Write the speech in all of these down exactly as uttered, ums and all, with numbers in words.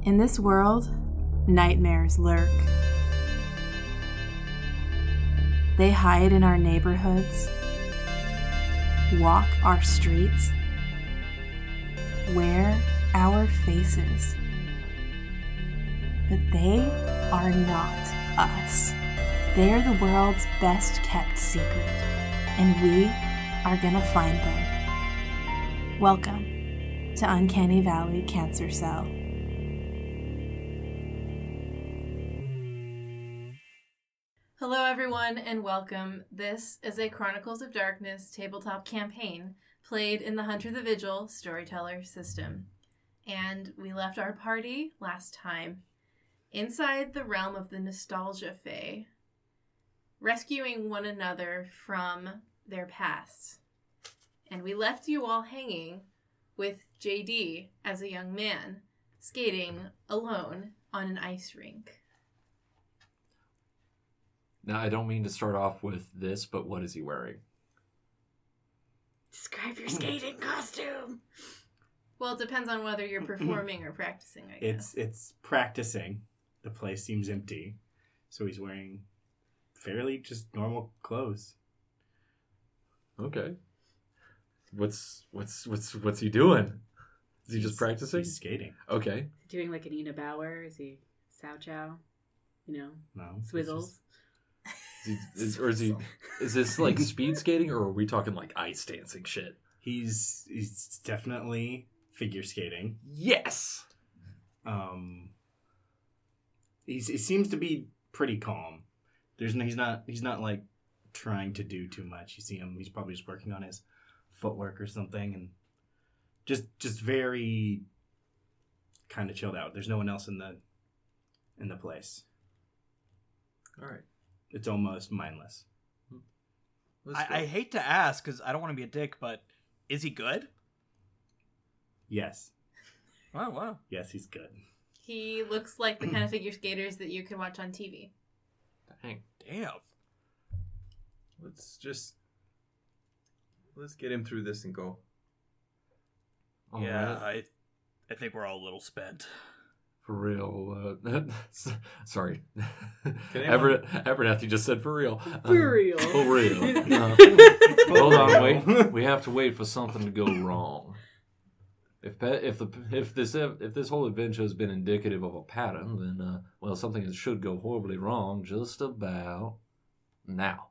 In this world, nightmares lurk. They hide in our neighborhoods, walk our streets, wear our faces. But they are not us. They are the world's best kept secret, and we are gonna find them. Welcome to Uncanny Valley Cancer Cell. Hello everyone and welcome. This is a Chronicles of Darkness tabletop campaign played in the Hunter the Vigil storyteller system. And we left our party last time inside the realm of the Nostalgia Fae, rescuing one another from their pasts. And we left you all hanging with J D as a young man, skating alone on an ice rink. Now, I don't mean to start off with this, but what is he wearing? Describe your skating costume. Well, it depends on whether you're performing or practicing, I guess. It's it's practicing. The place seems empty. So he's wearing fairly just normal clothes. Okay. What's what's what's what's he doing? Is he He's, just practicing? He's skating. Okay. Doing like an Ina Bauer? Is he Sao Chow? You know, No. Swizzles. Is he, is, or is he? Is this like speed skating, or are we talking like ice dancing shit? He's he's definitely figure skating. Yes. Um. He's he seems to be pretty calm. There's no, he's not he's not like trying to do too much. You see him. He's probably just working on his footwork or something, and just just very kind of chilled out. There's no one else in the in the place. All right. It's almost mindless. I, I hate to ask because I don't want to be a dick, but is he good? Yes. Oh, wow. Yes, he's good. He looks like the kind of figure skaters that you could watch on T V. Dang. Damn. Let's just let's get him through this and go. All yeah, right. I I think we're all a little spent. For real. Uh, sorry. anyone- Aber- Abernathy just said for real. For Um, real. For real. Uh, hold on, wait. We have to wait for something to go wrong. If pe- if the if this if this whole adventure has been indicative of a pattern, then uh, well, something should go horribly wrong just about now.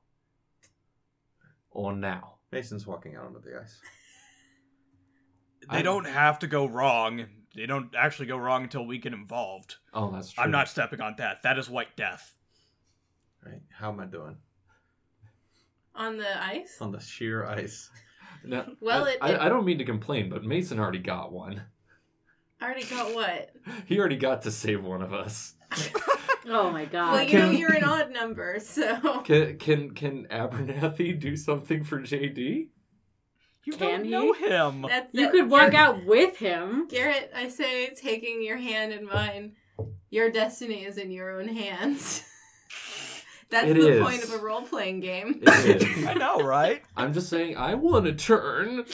Or now. Mason's walking out onto the ice. They I'm- don't have to go wrong. They don't actually go wrong until we get involved. Oh, that's true. I'm not stepping on that. That is white death. Right? How am I doing On the ice? on the sheer ice? Now, Well, I, it- I, it- I don't mean to complain, but Mason already got one. I already got what? He already got to save one of us. Oh my god. Well, you know you're an odd number, so... Can can can Abernathy do something for J D? You Can don't he? know him. That's you that- could walk Garrett- out with him. Garrett, I say, taking your hand in mine, your destiny is in your own hands. That's It the is. point of a role-playing game. It is. I know, right? I'm just saying, I want to turn.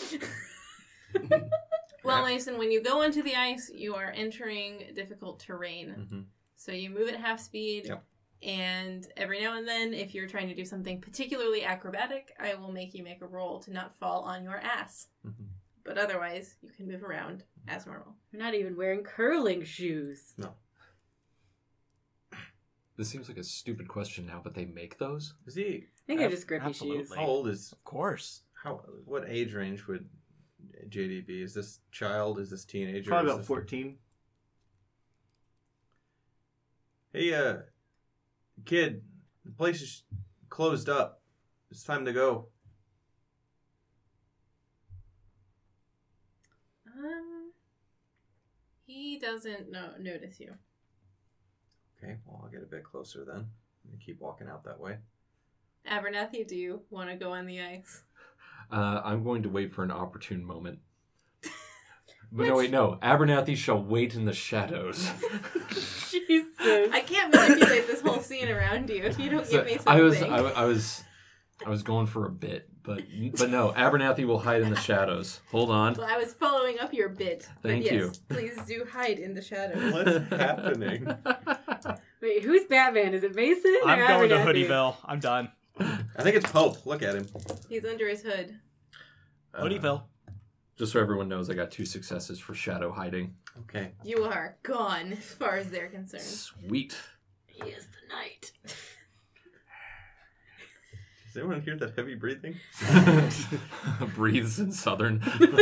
Well, Mason, when you go onto the ice, you are entering difficult terrain. Mm-hmm. So you move at half speed, Yep. and every now and then, if you're trying to do something particularly acrobatic, I will make you make a roll to not fall on your ass. Mm-hmm. But otherwise, you can move around as normal. You're not even wearing curling shoes. No. This seems like a stupid question now, but they make those? Is he? I think they're just grippy Absolutely. shoes. How old is? Of course. How? What age range would J D be? Is this child? Is this teenager? Probably Is about this- fourteen. Hey, uh, kid, the place is closed up. It's time to go. Um, he doesn't no- notice you. Okay, well, I'll get a bit closer then. And keep walking out that way. Abernathy, do you want to go on the ice? Uh, I'm going to wait for an opportune moment. But no, wait, no. Abernathy shall wait in the shadows. Jesus. I can't manipulate this whole scene around you if you don't So give me something. I was, I, I was, I was going for a bit, but but no, Abernathy will hide in the shadows. Hold on. Well, I was following up your bit. but Thank yes, you. Please do hide in the shadows. What's happening? Wait, who's Batman? Is it Mason? Or I'm going to Abernathy? Hoodieville. I'm done. I think it's Pope. Look at him. He's under his hood. Uh, Hoodieville. Just so everyone knows, I got two successes for shadow hiding. Okay. You are gone as far as they're concerned. Sweet. He is the knight. Does anyone hear that heavy breathing? Breathes in southern.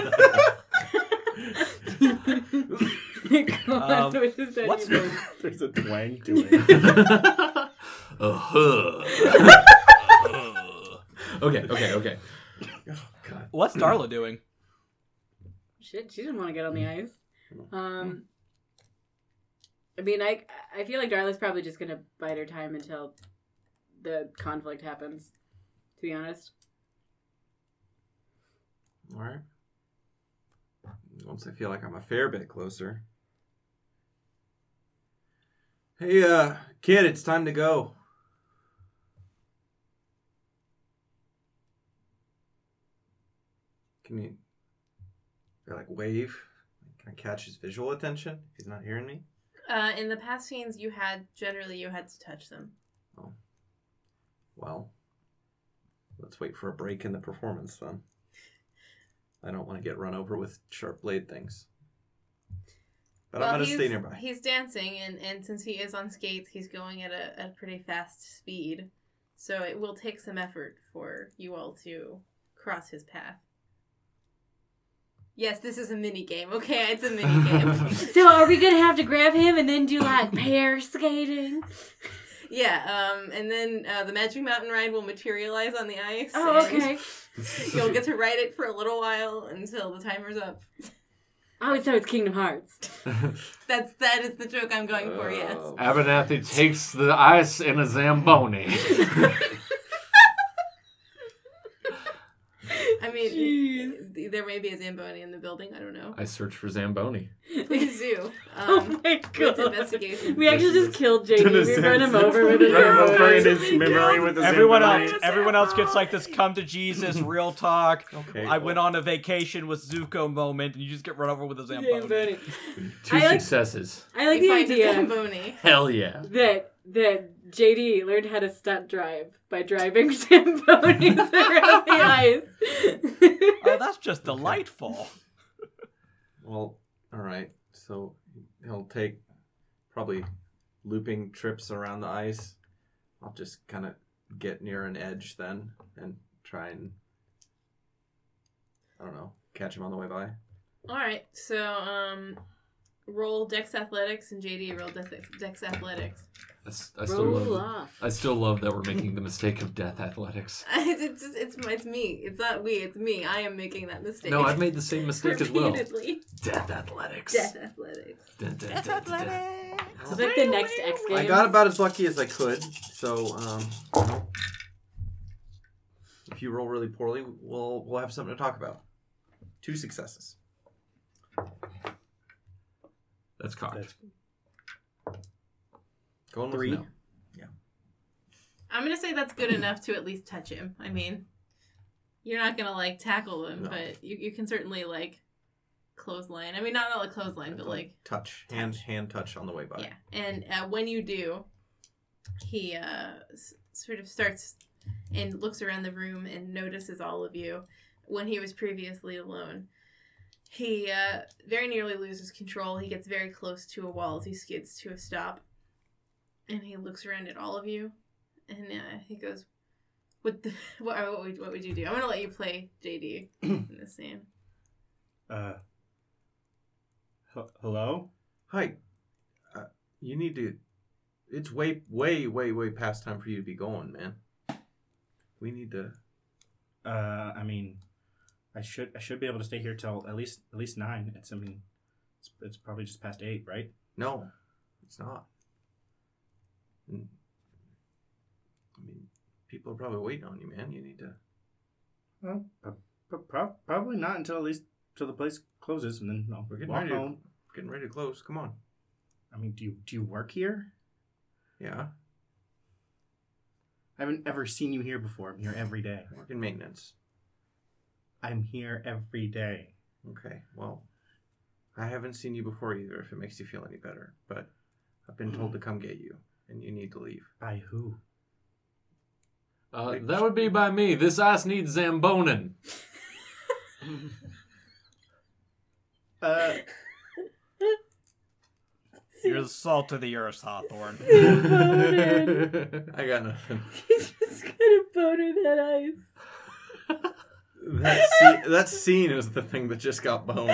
Um, Which is that what's- even? There's a twang to it. uh-huh. okay, okay, okay. Oh, God. What's Darla doing? Shit, she didn't want to get on the ice. Um, I mean, I I feel like Darla's probably just gonna bide her time until the conflict happens. To be honest. All right. Once I feel like I'm a fair bit closer. Hey, uh, kid, it's time to go. Can you, like, wave? Can I catch his visual attention if he's not hearing me? Uh, in the past scenes, you had generally you had to touch them. Oh. Well, let's wait for a break in the performance then. I don't want to get run over with sharp blade things. But Well, I'm going to he's- stay nearby. He's dancing, and, and since he is on skates, he's going at a, a pretty fast speed. So it will take some effort for you all to cross his path. Yes, this is a mini game. Okay, it's a mini game. So are we gonna have to grab him and then do like pair skating? Yeah, um, and then uh, the Magic Mountain ride will materialize on the ice. Oh, and okay. You'll get to ride it for a little while until the timer's up. Oh, so it's Kingdom Hearts. That's that is the joke I'm going for. Yes. Oh. Abernathy takes the ice in a Zamboni. I mean, Jeez. there may be a Zamboni in the building. I don't know. I search for Zamboni. Please do. Oh Um, my with god. investigation. We actually just killed J D. We run him over with a Run him over in Zamboni. his memory with a Everyone Zamboni. else, everyone else gets like this come to Jesus, real talk. Okay. I went on a vacation with Zuko moment, and you just get run over with a Zamboni. Zamboni. Two I like- successes. I like You the find a idea Zamboni. Hell yeah. that that J D learned how to stunt drive by driving Zambonis around the ice. Oh, that's just delightful. Well, all right. So he'll take probably looping trips around the ice. I'll just kind of get near an edge then and try and, I don't know, catch him on the way by. All right, so um, roll Dex Athletics, and J D roll Dex, Dex Athletics. I, s- I still Roll love. off. I still love that we're making the mistake of death athletics. it's, it's it's it's me. It's not we. It's me. I am making that mistake. No, I've made the same mistake as well. Repeatedly. Death athletics. Death Athletics. Dun, dun, dun, dun, dun. It's like the next X Games. I got about as lucky as I could, so um, you know, if you roll really poorly, we'll we'll have something to talk about. Two successes. That's cocked. Going Three. with no. I'm gonna say that's good enough to at least touch him. I mean, you're not gonna like tackle him, No. but you, you can certainly like clothesline. I mean, not not like clothesline, but like touch, hand hand touch on the way by. yeah. And uh, when you do, he uh, s- sort of starts and looks around the room and notices all of you. When he was previously alone, he uh, very nearly loses control. He gets very close to a wall as he skids to a stop, and he looks around at all of you. And uh, he goes, "What? The, what, what, would, what would you do?" I'm gonna let you play J D in this scene. Uh, h- hello? Hi. Uh, you need to. It's way, way, way, way past time for you to be going, man. We need to. Uh, I mean, I should I should be able to stay here till at least at least nine. It's I mean, it's, it's probably just past eight, right? No, it's not. And, I mean, people are probably waiting on you, man. You need to. Well, pro- pro- pro- probably not until at least till the place closes, and then I'll We're getting walk ready. To, home. getting ready to close. Come on. I mean, do you do you work here? Yeah. I haven't ever seen you here before. I'm here every day. Work in maintenance. I'm here every day. Okay, well, I haven't seen you before either, if it makes you feel any better. But I've been told to come get you, and you need to leave. By who? Uh, that would be by me. This ice needs Zambonin. uh, You're the salt of the earth, Hawthorne. I got nothing. He's just gonna boner that ice. That, scene, that scene is the thing that just got boned.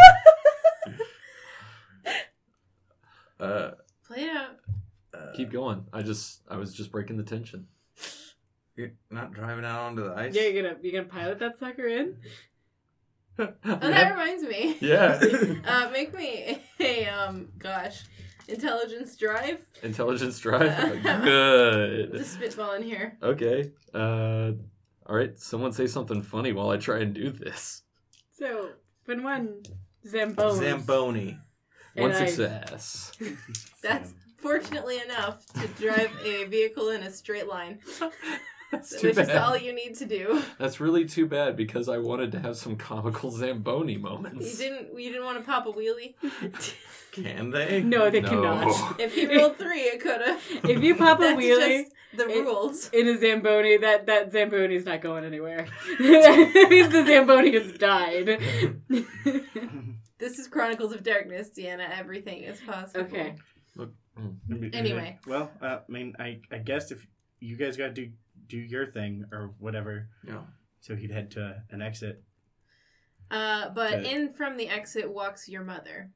uh, Play it out. uh, Keep going. I just, I was just breaking the tension. You're not driving out onto the ice? Yeah, you're gonna you're gonna pilot that sucker in. Oh, that reminds me. Yeah. Uh, make me a um, gosh, intelligence drive. Intelligence drive. Good. Just spitball in here. Okay. Uh, all right. Someone say something funny while I try and do this. So when one Zamboni. Zamboni. One And I- success. That's fortunately enough to drive a vehicle in a straight line, That's too which bad. is all you need to do. That's really too bad because I wanted to have some comical Zamboni You moments. didn't. You didn't want to pop a wheelie. Can they? No, they No. cannot. If you rolled three, it could have. If you pop a That's wheelie just the it- rules. in a Zamboni, that, that Zamboni's not going anywhere. That means the Zamboni has died. This is Chronicles of Darkness, Deanna. Everything is possible. Okay. Anyway. Well, uh, I mean, I, I guess if you guys got to do do your thing or whatever, No. so he'd head to an exit. Uh, but Okay. in from the exit walks your mother.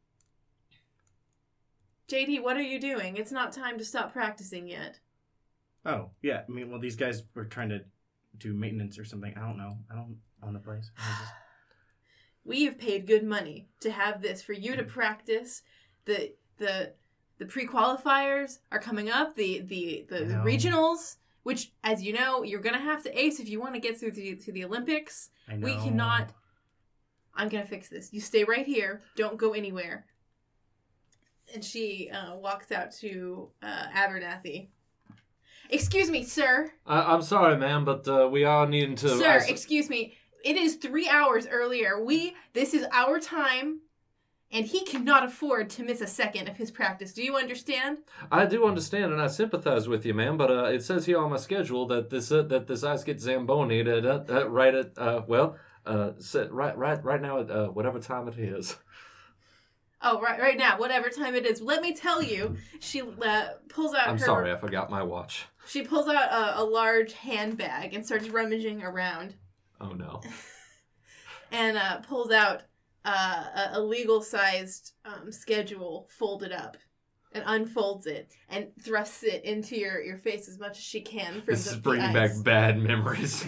J D, what are you doing? It's not time to stop practicing yet. Oh, yeah. I mean, well, these guys were trying to do maintenance or something. I don't know. I don't own the place. I just- We have paid good money to have this for you to practice. The the the pre-qualifiers are coming up. The the the I know. regionals, which, as you know, you're gonna have to ace if you want to get through the, to the Olympics. I know. We cannot. I'm gonna fix this. You stay right here. Don't go anywhere. And she uh, walks out to uh, Abernathy. Excuse me, sir. I, I'm sorry, ma'am, but uh, we are needing to. Sir, I- excuse me. It is three hours earlier. We, this is our time, and he cannot afford to miss a second of his practice. Do you understand? I do understand, and I sympathize with you, ma'am. But uh, it says here on my schedule that this uh, that this ice gets Zamboni at, uh, uh, right at uh, well, uh, set right right right now at uh, whatever time it is. Oh, right, right now, whatever time it is. Let me tell you. She uh, pulls out I'm her. sorry, I forgot my watch. She pulls out a, a large handbag and starts rummaging around, Oh no. and uh, pulls out uh, a, a legal-sized um, schedule folded up, and unfolds it and thrusts it into your, your face as much as she can. From This the, is the bringing back ice. bad memories.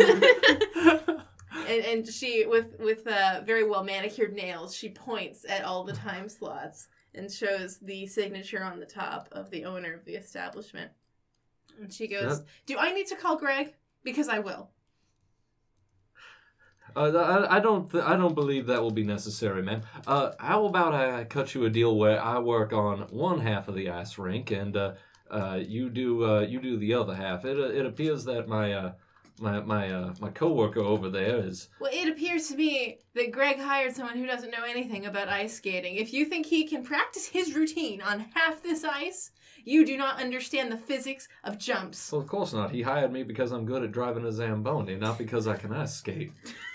And, and she, with with uh, very well manicured nails, she points at all the time slots and shows the signature on the top of the owner of the establishment. And she goes, That- "Do I need to call Greg? Because I will." Uh, I, I don't th- I don't believe that will be necessary, ma'am. Uh, how about I cut you a deal where I work on one half of the ice rink and uh, uh, you do uh, you do the other half. It uh, it appears that my uh, my my uh, my coworker over there is. Well, it appears to me that Greg hired someone who doesn't know anything about ice skating. If you think he can practice his routine on half this ice, you do not understand the physics of jumps. Well, of course not. He hired me because I'm good at driving a Zamboni, not because I can ice skate.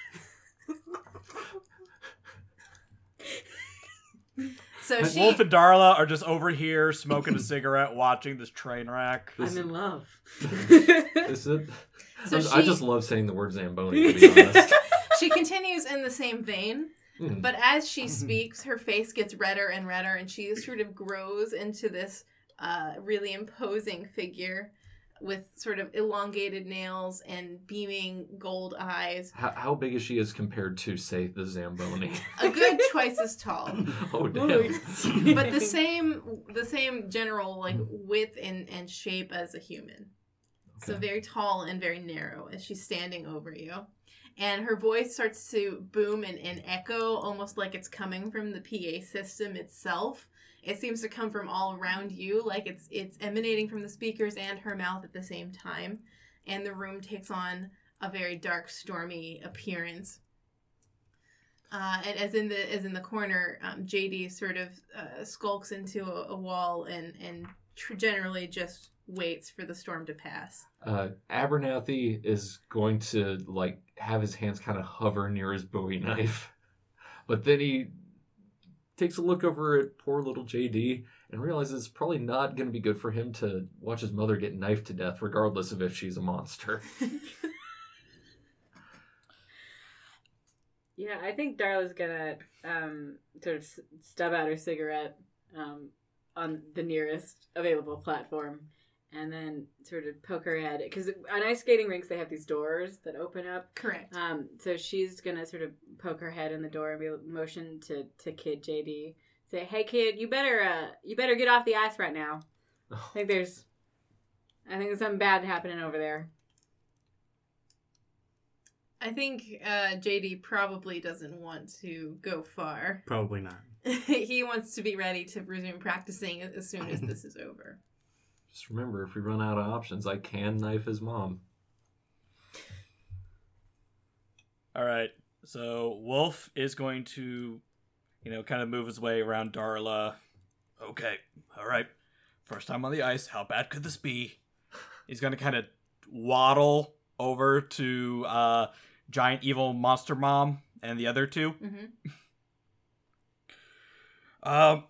So she... Wolf and Darla are just over here smoking a cigarette, watching this train wreck. I'm in love. Is it? So I'm- I she- just love saying the word Zamboni, to be honest. She continues in the same vein, Mm. but as she speaks, her face gets redder and redder, and she sort of grows into this uh, really imposing figure with sort of elongated nails and beaming gold eyes. How, how big is she as compared to, say, the Zamboni? A good twice as tall. Oh, damn. But the same the same general like width and, and shape as a human. So Okay. very tall and very narrow as she's standing over you. And her voice starts to boom and, and echo almost like it's coming from the P A system itself. It seems to come from all around you, like it's it's emanating from the speakers and her mouth at the same time. And the room takes on a very dark, stormy appearance. Uh, and as in the as in the corner, um, J D sort of uh, skulks into a, a wall and and tr- generally just waits for the storm to pass. Uh, Abernathy is going to like have his hands kind of hover near his Bowie knife, but then he takes a look over at poor little J D and realizes it's probably not going to be good for him to watch his mother get knifed to death, regardless of if she's a monster. Yeah, I think Darla's gonna um, sort of s- stub out her cigarette um, on the nearest available platform, and then sort of poke her head. Because on ice skating rinks, they have these doors that open up. Correct. Um, so she's gonna sort of poke her head in the door and be motion to, to Kid J D. Say, "Hey, kid, you better uh, you better get off the ice right now. I think there's, I think there's something bad happening over there." I think uh, J D probably doesn't want to go far. Probably not. He wants to be ready to resume practicing as soon as this is over. Just remember, if we run out of options, I can knife his mom. All right. So Wolf is going to, you know, kind of move his way around Darla. Okay. All right. First time on the ice. How bad could this be? He's going to kind of waddle over to uh, Giant Evil Monster Mom and the other two. Mm-hmm. Um.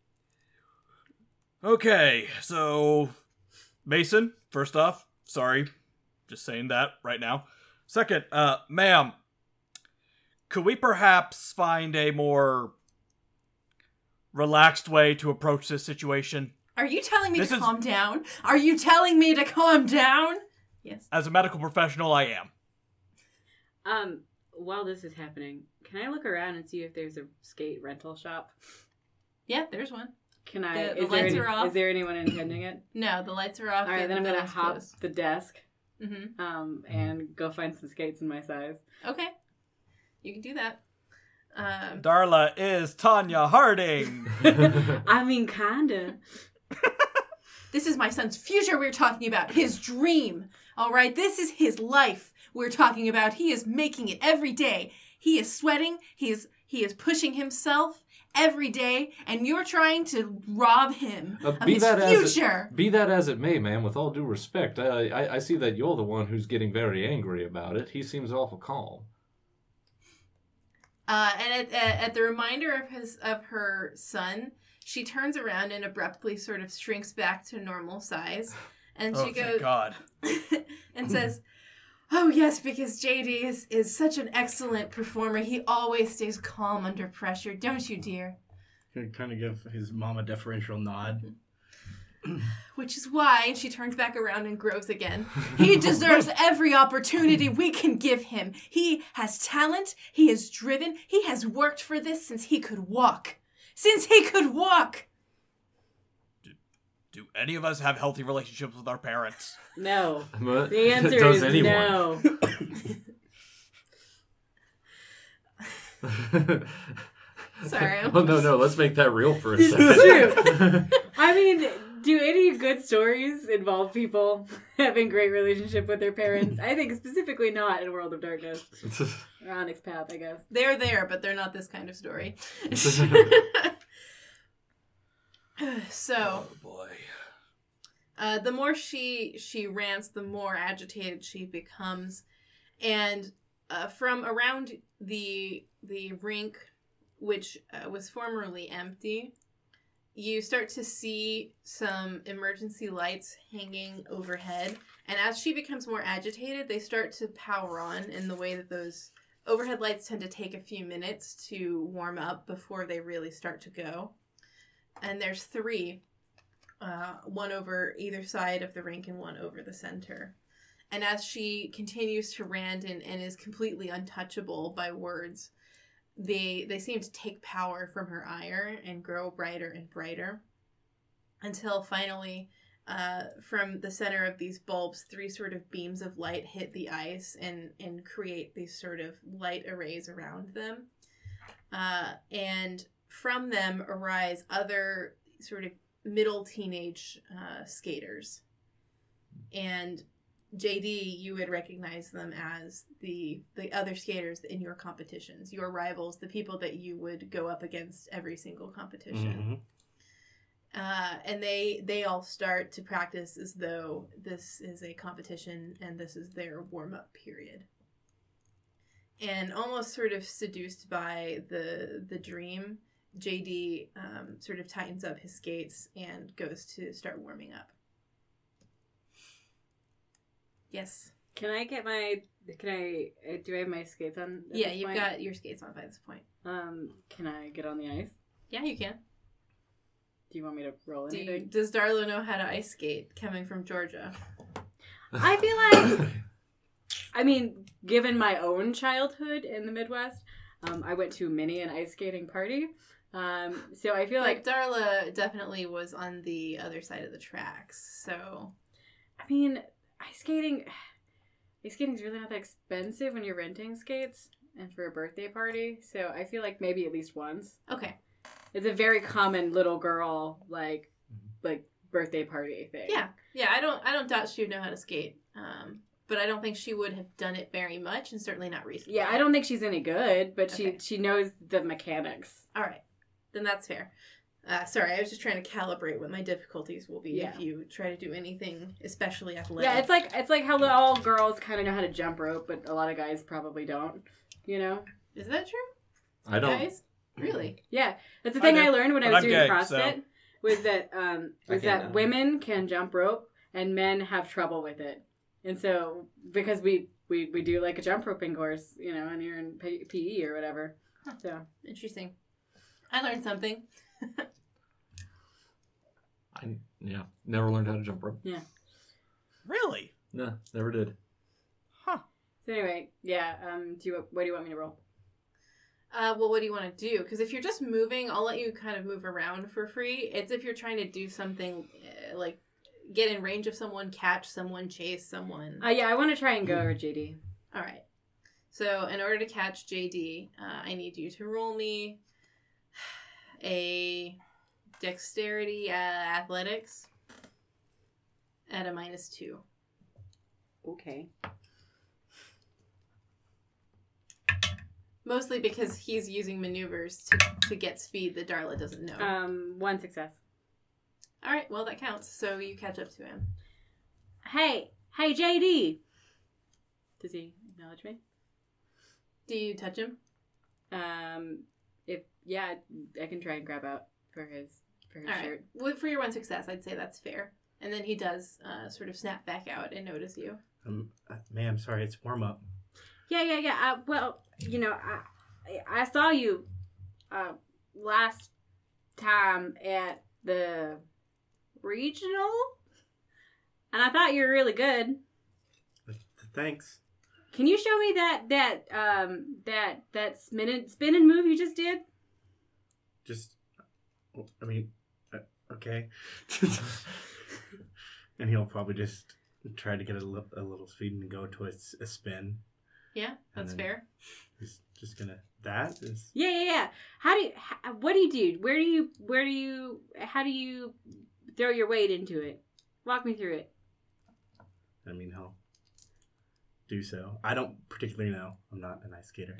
Okay, so Mason, first off, sorry, just saying that right now. Second, uh, ma'am, could we perhaps find a more relaxed way to approach this situation? Are you telling me This to is- calm down? Are you telling me to calm down? Yes. As a medical professional, I am. Um, while this is happening, can I look around and see if there's a skate rental shop? Yeah, there's one. Can I? The- the is, there lights any, are off. is there anyone attending it? No, the lights are off. All right, the- then I'm the gonna door's hop closed. the desk, Mm-hmm. um, and go find some skates in my size. Okay. You can do that. Um, Darla is Tanya Harding. I mean, kinda. this is my son's future we're talking about. His dream. All right? This is his life we're talking about. He is making it every day. He is sweating. He is, he is pushing himself every day, and you're trying to rob him Uh, of be his that as it- future. Be that as it may, ma'am, with all due respect, I, I, I see that you're the one who's getting very angry about it. He seems awful calm. Uh, and at, at, at the reminder of his of her son, she turns around and abruptly sort of shrinks back to normal size, and Oh, she thank goes God. and says, "Oh yes, because J D is is such an excellent performer. He always stays calm under pressure, don't you, dear? Can kind of give his mom a deferential nod. Which is why," and she turns back around and grows again, "he deserves every opportunity we can give him. He has talent, he is driven, he has worked for this since he could walk. Since he could walk!" Do any of us have healthy relationships with our parents? No. But The answer does is anyone? no. Sorry, I'm- Oh, no, no, let's make that real for a It's second. true. I mean, do any good stories involve people having great relationship with their parents? I think specifically not in World of Darkness. Or Onyx Path, I guess. They're there, but they're not this kind of story. So, Oh boy. uh, the more she she rants, the more agitated she becomes, and uh, from around the the rink, which uh, was formerly empty, you start to see some emergency lights hanging overhead. And as she becomes more agitated, they start to power on in the way that those overhead lights tend to take a few minutes to warm up before they really start to go. And there's three, uh, one over either side of the rink and one over the center. And as she continues to rant and, and is completely untouchable by words, they they seem to take power from her ire and grow brighter and brighter until finally, uh, from the center of these bulbs, three sort of beams of light hit the ice and, and create these sort of light arrays around them. Uh, and from them arise other sort of middle teenage uh, skaters. And J D, you would recognize them as the the other skaters in your competitions, your rivals, the people that you would go up against every single competition. Mhm. Uh, and they they all start to practice as though this is a competition and this is their warm-up period. And almost sort of seduced by the the dream, J D um, sort of tightens up his skates and goes to start warming up. Yes. Can I get my? Can I? uh, Do I have my skates on? at Yeah, this you've point? got your skates on by this point. Um, can I get on the ice? Yeah, you can. Do you want me to roll Do you, anything? does Darla know how to ice skate coming from Georgia? I feel like, I mean, given my own childhood in the Midwest, um, I went to many an ice skating party. Um, so I feel Like like, Darla definitely was on the other side of the tracks, so I mean, ice skating, ice skating is really not that expensive when you're renting skates and for a birthday party. So I feel like maybe at least once. okay. It's a very common little girl like like birthday party thing. Yeah, yeah. I don't, I don't doubt she would know how to skate, um, but I don't think she would have done it very much, and certainly not recently. Yeah, I don't think she's any good, but Okay. she she knows the mechanics. All right, then that's fair. Uh, sorry, I was just trying to calibrate what my difficulties will be Yeah. if you try to do anything, especially athletic. Yeah, it's like it's like how all girls kind of know how to jump rope, but a lot of guys probably don't. You know? Is that true, I don't. guys? Really? Yeah, that's the I thing I, do, learned when I but was I'm doing gay, CrossFit. so- Was that um I was can't that now. women can jump rope and men have trouble with it, and so because we we, we do like a jump roping course, you know, and you're in P- PE or whatever. So Interesting. I learned something. I yeah, never learned how to jump rope. Really? No, never did. Huh. so anyway, yeah. Um, do you what do you want me to roll? Uh, well, what do you want to do? Because if you're just moving, I'll let you kind of move around for free. It's if you're trying to do something uh, like get in range of someone, catch someone, chase someone. Uh, yeah, I want to try and go over J D. All right. So in order to catch J D, uh, I need you to roll me a dexterity uh, athletics at a minus two. Okay. Mostly because he's using maneuvers to, to get speed that Darla doesn't know. Um, one success. All right, well, that counts. So you catch up to him. Hey, hey, J D. Does he acknowledge me? Do you touch him? Um, if yeah, I can try and grab out for his for his All right. shirt. Well, for your one success, I'd say that's fair. And then he does uh, sort of snap back out and notice you. Um, uh, ma'am, sorry, it's warm up. Yeah, yeah, yeah. Uh, well, you know, I I saw you uh, last time at the regional, and I thought you were really good. Thanks. Can you show me that that um that that spinning spinning move you just did? Just, I mean, uh, okay. And he'll probably just try to get a, li- a little speed and go to a, s- a spin. Yeah, that's And then- fair. He's just gonna. That is. Yeah, yeah, yeah. How do you? How, what do you do? Where do you? Where do you? How do you throw your weight into it? Walk me through it. I mean, he'll do so. I don't particularly know. I'm not an ice skater.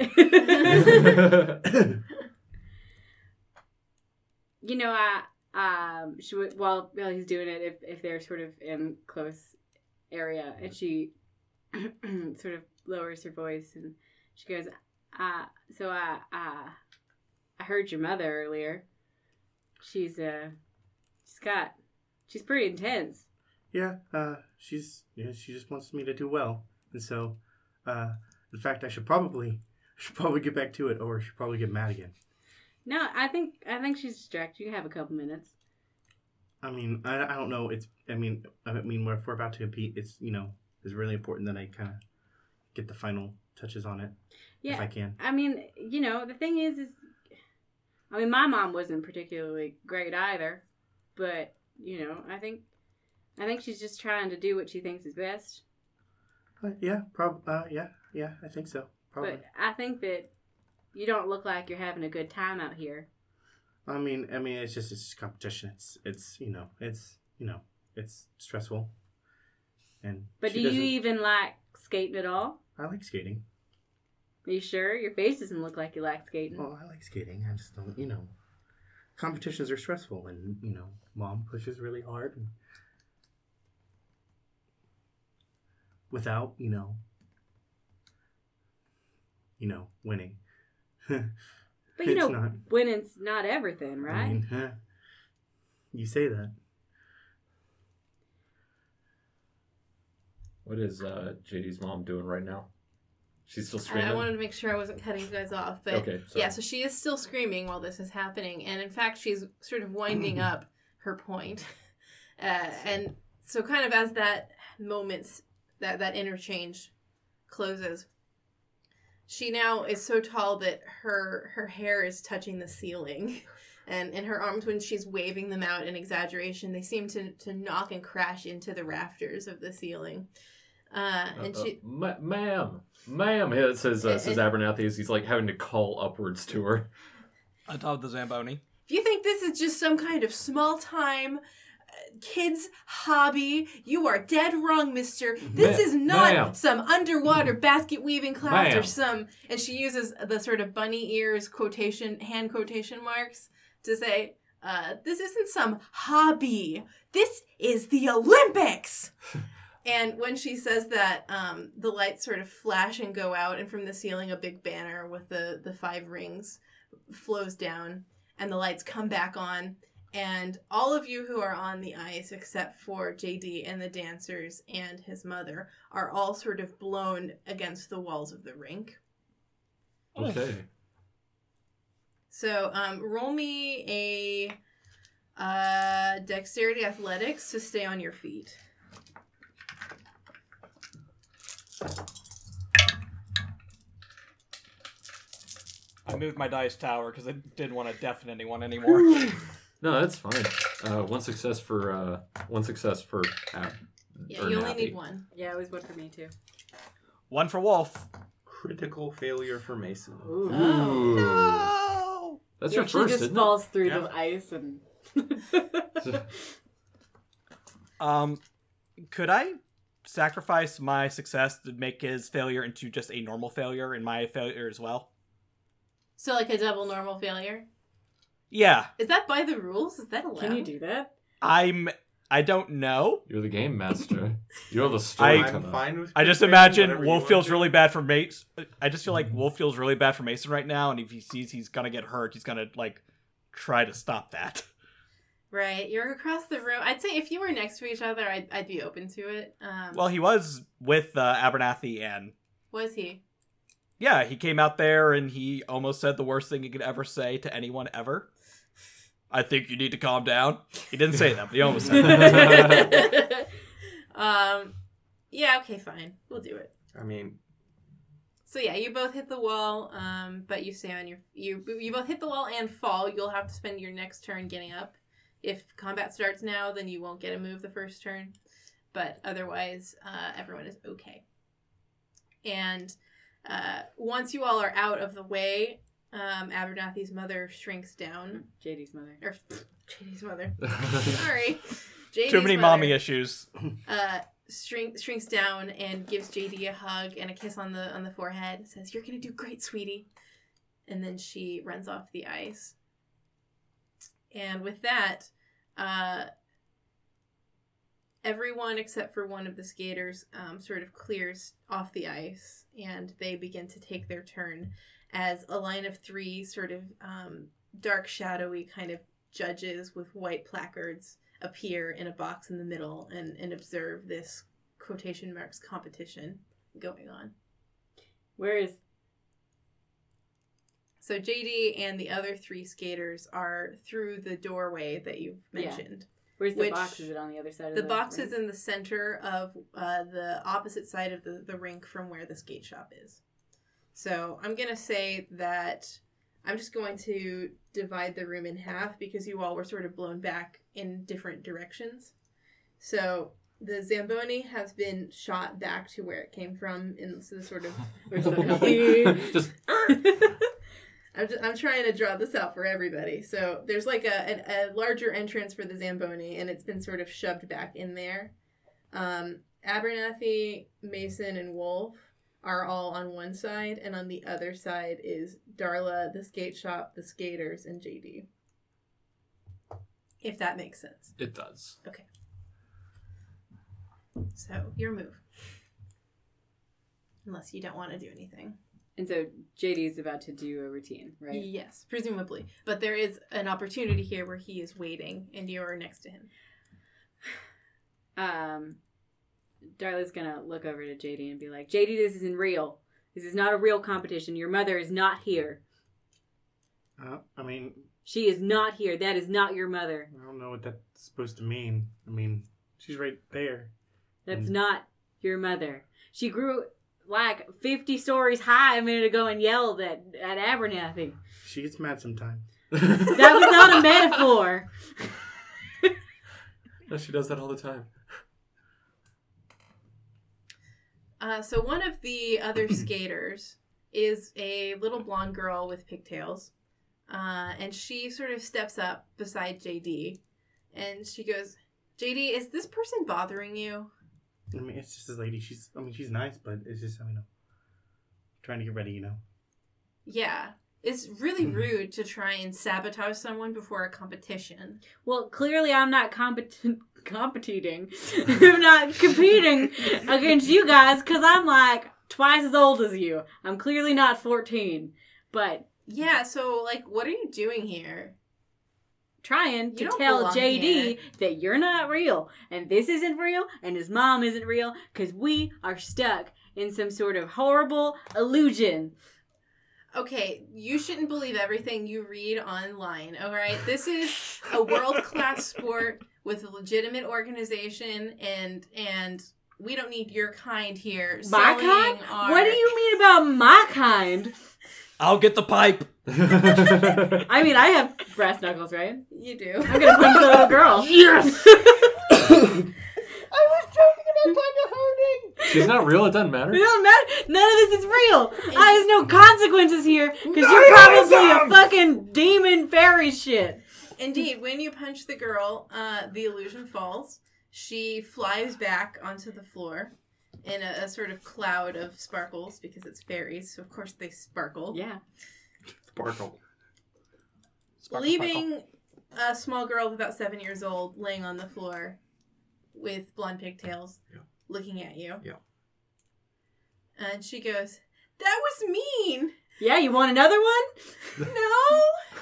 You know, I um, she would while while he's doing it, if if they're sort of in close area, and she sort of lowers her voice and she goes, "Uh, so I uh, I heard your mother earlier. She's uh, she's got, she's pretty intense." Yeah, uh, she's yeah, she just wants me to do well, and so, uh, in fact, I should probably, I should probably get back to it, or she'll probably get mad again. No, I think I think she's distracted. You have a couple minutes. I mean, I, I don't know. It's I mean I mean if we're about to compete, it's you know it's really important that I kind of get the final touches on it if I Yeah, can. I mean, you know, the thing is, is I mean, my mom wasn't particularly great either, but you know, I think I think she's just trying to do what she thinks is best. Uh, yeah, prob uh, yeah, yeah, I think so. Probably. But I think that you don't look like you're having a good time out here. I mean, I mean, it's just it's just competition. It's it's you know, it's you know, it's stressful. And But she do you doesn't- even like skating at all? I like skating. Are you sure? Your face doesn't look like you like skating. Well, I like skating. I just don't, you know, competitions are stressful, and you know, mom pushes really hard, and without, you know, you know, winning. But you It's know, not. winning's not everything, I right? mean, huh, you say that. What is uh, J D's mom doing right now? She's still I, screaming? I wanted to make sure I wasn't cutting you guys off, but Okay, sorry. yeah, so she is still screaming while this is happening, and in fact, she's sort of winding up her point. Uh, and so, kind of as that moment, that that interchange closes, she now is so tall that her her hair is touching the ceiling, and in her arms, when she's waving them out in exaggeration, they seem to to knock and crash into the rafters of the ceiling. Uh, and Uh, she. uh, ma- ma'am, ma'am, it says, uh, And- says and- Abernathy as he's like having to call upwards to her. On top of the Zamboni. If you think this is just some kind of small time uh, kids hobby, you are dead wrong, mister. This Ma- is not ma'am. some underwater basket weaving class or Ma'am. some. And she uses the sort of bunny ears quotation, hand quotation marks to say, uh, this isn't some hobby. This is the Olympics. And when she says that, um, the lights sort of flash and go out, and from the ceiling, a big banner with the, the five rings flows down, and the lights come back on. And all of you who are on the ice, except for J D and the dancers and his mother, are all sort of blown against the walls of the rink. Okay. So um, roll me a uh, dexterity athletics to stay on your feet. I moved my dice tower because I didn't want to deafen anyone anymore. No, that's fine. Uh, one success for uh, one success for Ab. Yeah, or you only Nappy. need one. Yeah, it was one for me too. One for Wolf. Critical failure for Mason. Ooh. Ooh. No! That's He your actually first, just isn't falls through Yeah. the ice and. it? Um, could I sacrifice my success to make his failure into just a normal failure and my failure as well? So like a double normal failure. Yeah, Is that by the rules? Is that allowed? Can you do that? I'm. I don't know. You're the game master. You're the I- storyteller. I'm fine with. I just crit imagine whatever you Wolf want feels to. really bad for Mason. I just feel like Wolf feels really bad for Mason right now, and if he sees he's gonna get hurt, he's gonna like try to stop that. Right, you're across the room. I'd say if you were next to each other, I'd, I'd be open to it. Um, Well, he was with uh, Abernathy, and was he? yeah, he came out there and he almost said the worst thing he could ever say to anyone ever. I think you need to calm down. He didn't say that, but he almost said that. um, yeah, okay, fine. We'll do it. I mean, So yeah, you both hit the wall, um, but you stay on your you you both hit the wall and fall. You'll have to spend your next turn getting up. If combat starts now, then you won't get a move the first turn, but otherwise, uh, everyone is okay. And uh, once you all are out of the way, um, Abernathy's mother shrinks down, J D's mother. or J D's mother. Sorry, J D's Too many mother, mommy issues. Uh, shrink, shrinks down and gives J D a hug and a kiss on the on the forehead. Says, "You're gonna do great, sweetie." And then she runs off the ice. And with that, uh, everyone except for one of the skaters um, sort of clears off the ice, and they begin to take their turn as a line of three sort of um, dark, shadowy kind of judges with white placards appear in a box in the middle and, and observe this quotation marks competition going on. Where is? So J D and the other three skaters are through the doorway that you've Yeah. mentioned. Where's the Which- box? Is it on the other side of The the box ring? is in the center of uh, the opposite side of the, the rink from where the skate shop is. So I'm going to say that I'm just going to divide the room in half because you all were sort of blown back in different directions. So the Zamboni has been shot back to where it came from in the sort of... We're so happy. Just I'm, just, I'm trying to draw this out for everybody. So there's like a, a, a larger entrance for the Zamboni, and it's been sort of shoved back in there. Um, Abernathy, Mason, and Wolf are all on one side, and on the other side is Darla, the skate shop, the skaters, and J D. If that makes sense. It does. Okay. So, your move. Unless you don't want to do anything. And so J D is about to do a routine, right? Yes, presumably. But there is an opportunity here where he is waiting, and you're next to him. Um, Darla's gonna look over to J D and be like, J D, this isn't real. This is not a real competition. Your mother is not here. Uh, I mean, She is not here. That is not your mother. I don't know what that's supposed to mean. I mean, she's right there. That's Mm. not your mother. She grew like fifty stories high a minute ago and yelled at, at Abernathy. She gets mad sometimes. That was not a metaphor. No, she does that all the time. Uh, so one of the other skaters is a little blonde girl with pigtails. Uh, and she sort of steps up beside J D. And she goes, J D, is this person bothering you? I mean, it's just this lady. She's, I mean, she's nice, but it's just, I mean, trying to get ready, you know. Yeah. It's really rude to try and sabotage someone before a competition. Well, clearly I'm not compet- competing. I'm not competing against you guys because I'm like twice as old as you. I'm clearly not fourteen. But Yeah, so, like, what are you doing here? trying You to don't tell belong J D here. that you're not real and this isn't real and his mom isn't real because we are stuck in some sort of horrible illusion. Okay, you shouldn't believe everything you read online, all right? This is a world-class sport with a legitimate organization, and and we don't need your kind here. My sullying kind? Our... What do you mean about my kind? I'll get the pipe. I mean, I have brass knuckles, right? You do. I'm gonna punch the little girl. Yes! I was joking about Tanya Harding. She's not real. It doesn't matter. It doesn't matter. None of this is real. I have no consequences here because you're probably a fucking demon fairy shit. Indeed, when you punch the girl, uh, the illusion falls. She flies back onto the floor in a, a sort of cloud of sparkles because it's fairies, so of course they sparkle. Yeah. Sparkle. Sparkle, Leaving a small girl of about seven years old laying on the floor with blonde pigtails, Yeah. looking at you. Yeah. And she goes, "That was mean! Yeah, you want another one? No!"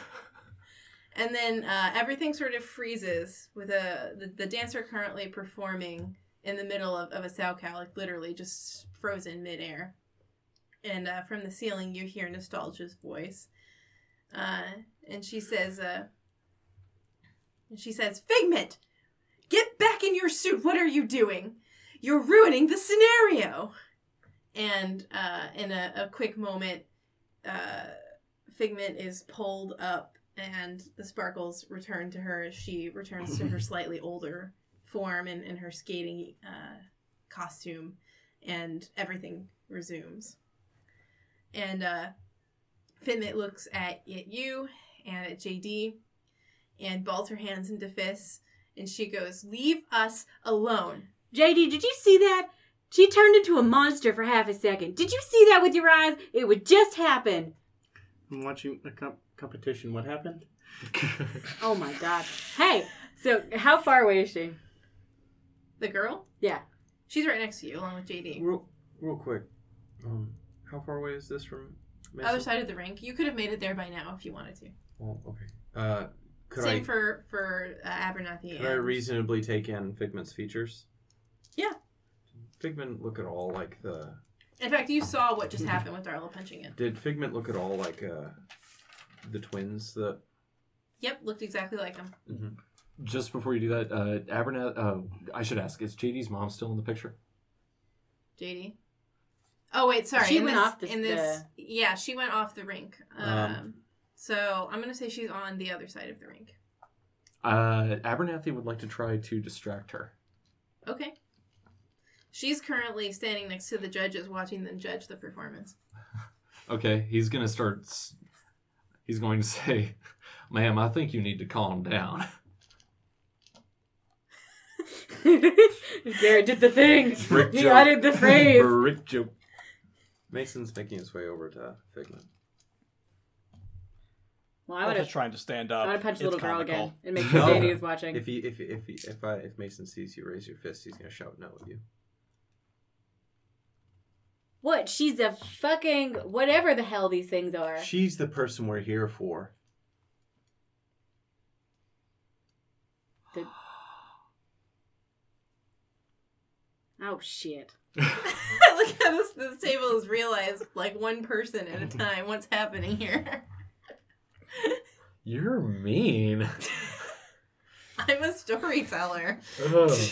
And then uh, everything sort of freezes with a the, the dancer currently performing in the middle of, of a saucal, like literally just frozen midair. And uh, from the ceiling, you hear Nostalgia's voice. Uh, and she says, uh, and she says, "Figment, get back in your suit. What are you doing? You're ruining the scenario." And uh, in a, a quick moment, uh, Figment is pulled up and the sparkles return to her as she returns to her slightly older form and, and her skating uh, costume, and everything resumes. And uh, Figment looks at, at you and at J D and balls her hands into fists, and she goes, "Leave us alone." J D, did you see that? She turned into a monster for half a second. Did you see that with your eyes? It would just happen. I'm watching the comp- competition. What happened? Oh my god. Hey, so how far away is she? The girl? Yeah. She's right next to you, along with J D. Real, real quick. Um, how far away is this from Mason? Other side of the rink. You could have made it there by now if you wanted to. Well, okay. Uh, could Same I for, for uh, Abernathy. could I and- reasonably take in Figment's features? Yeah. Figment look at all like the... In fact, you saw what just happened with Darla punching it. Did Figment look at all like uh, the twins that... Yep, looked exactly like him. Mm-hmm. Just before you do that, uh, Abernat, uh, I should ask, is J D's mom still in the picture? J D. Oh wait, sorry. She in went this, off the- in this. the- Yeah, she went off the rink. Um, Um, so I'm gonna say she's on the other side of the rink. Uh, Abernathy would like to try to distract her. Okay. She's currently standing next to the judges, watching them judge the performance. Okay, he's gonna start. s- he's going to say, "Ma'am, I think you need to calm down." Garrett did the thing. Brick He joke. uttered the phrase. Brick joke. Mason's making his way over to Figment. Well, I I'm would just have. trying to stand I up. would have punched the It's little girl comical. again and make sure No. J D is watching. If he, if he, if he, if I, if Mason sees you raise your fist, he's gonna shout no at you. What? She's a fucking whatever the hell these things are. She's the person we're here for. The- Oh shit. Look how this, this table is realized like one person at a time. What's happening here? You're mean. I'm a storyteller. Ugh.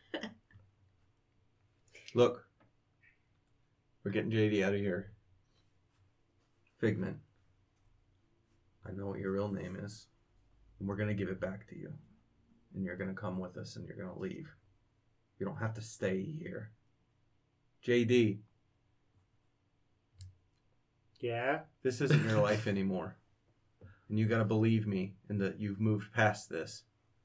Look, we're getting J D out of here. Figment, I know what your real name is, and we're gonna give it back to you. And you're gonna come with us, and you're gonna leave. You don't have to stay here. J D, Yeah? this isn't your life anymore. And you gotta believe me in that you've moved past this.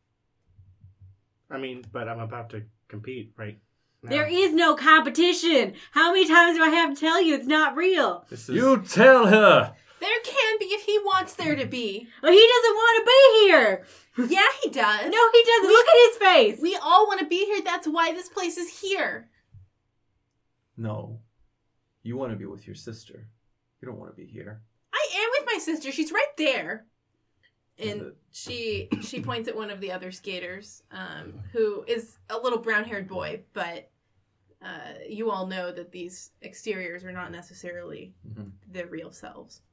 I mean, but I'm about to compete right now. There is no competition. How many times do I have to tell you it's not real? This is You tell her. There can be if he wants there to be. Well, he doesn't want to be here. Yeah, he does. No, he doesn't. Look at his face. We all want to be here. That's why this place is here. no. You want to be with your sister. You don't want to be here. I am with my sister. She's right there. Is And it? she she points at one of the other skaters, um, who is a little brown-haired boy, but uh, you all know that these exteriors are not necessarily Mhm. their real selves.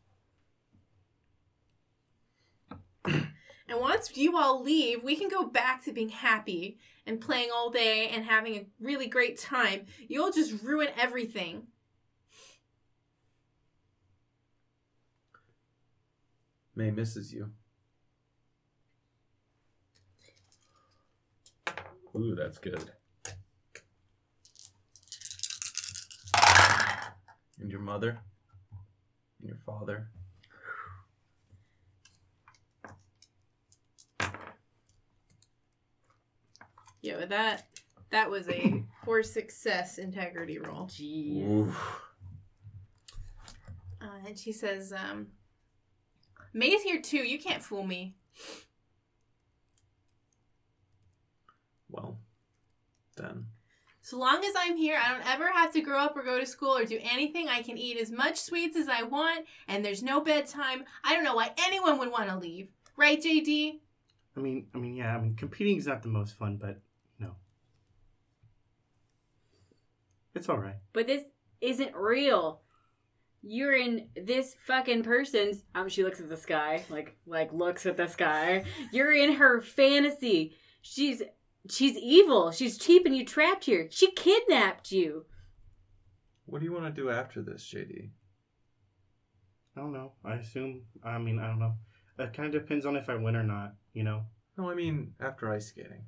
And once you all leave, we can go back to being happy and playing all day and having a really great time. You'll just ruin everything. May misses you. Ooh, that's good. And your mother. And your father. Yeah, that that was a for success integrity roll. Jeez. Oof. Uh, and she says, um, May's here too. You can't fool me. Well, then. So long as I'm here, I don't ever have to grow up or go to school or do anything. I can eat as much sweets as I want, and there's no bedtime. I don't know why anyone would want to leave. Right, J D? I mean, I mean, yeah, I mean, competing is not the most fun, but, you know. It's alright. But this isn't real. You're in this fucking person's. Um, she looks at the sky, like like looks at the sky. You're in her fantasy. She's she's evil. She's keeping you trapped here. She kidnapped you. What do you want to do after this, J D? I don't know. I assume, I mean, I don't know. It kind of depends on if I win or not, you know? No, I mean after ice skating.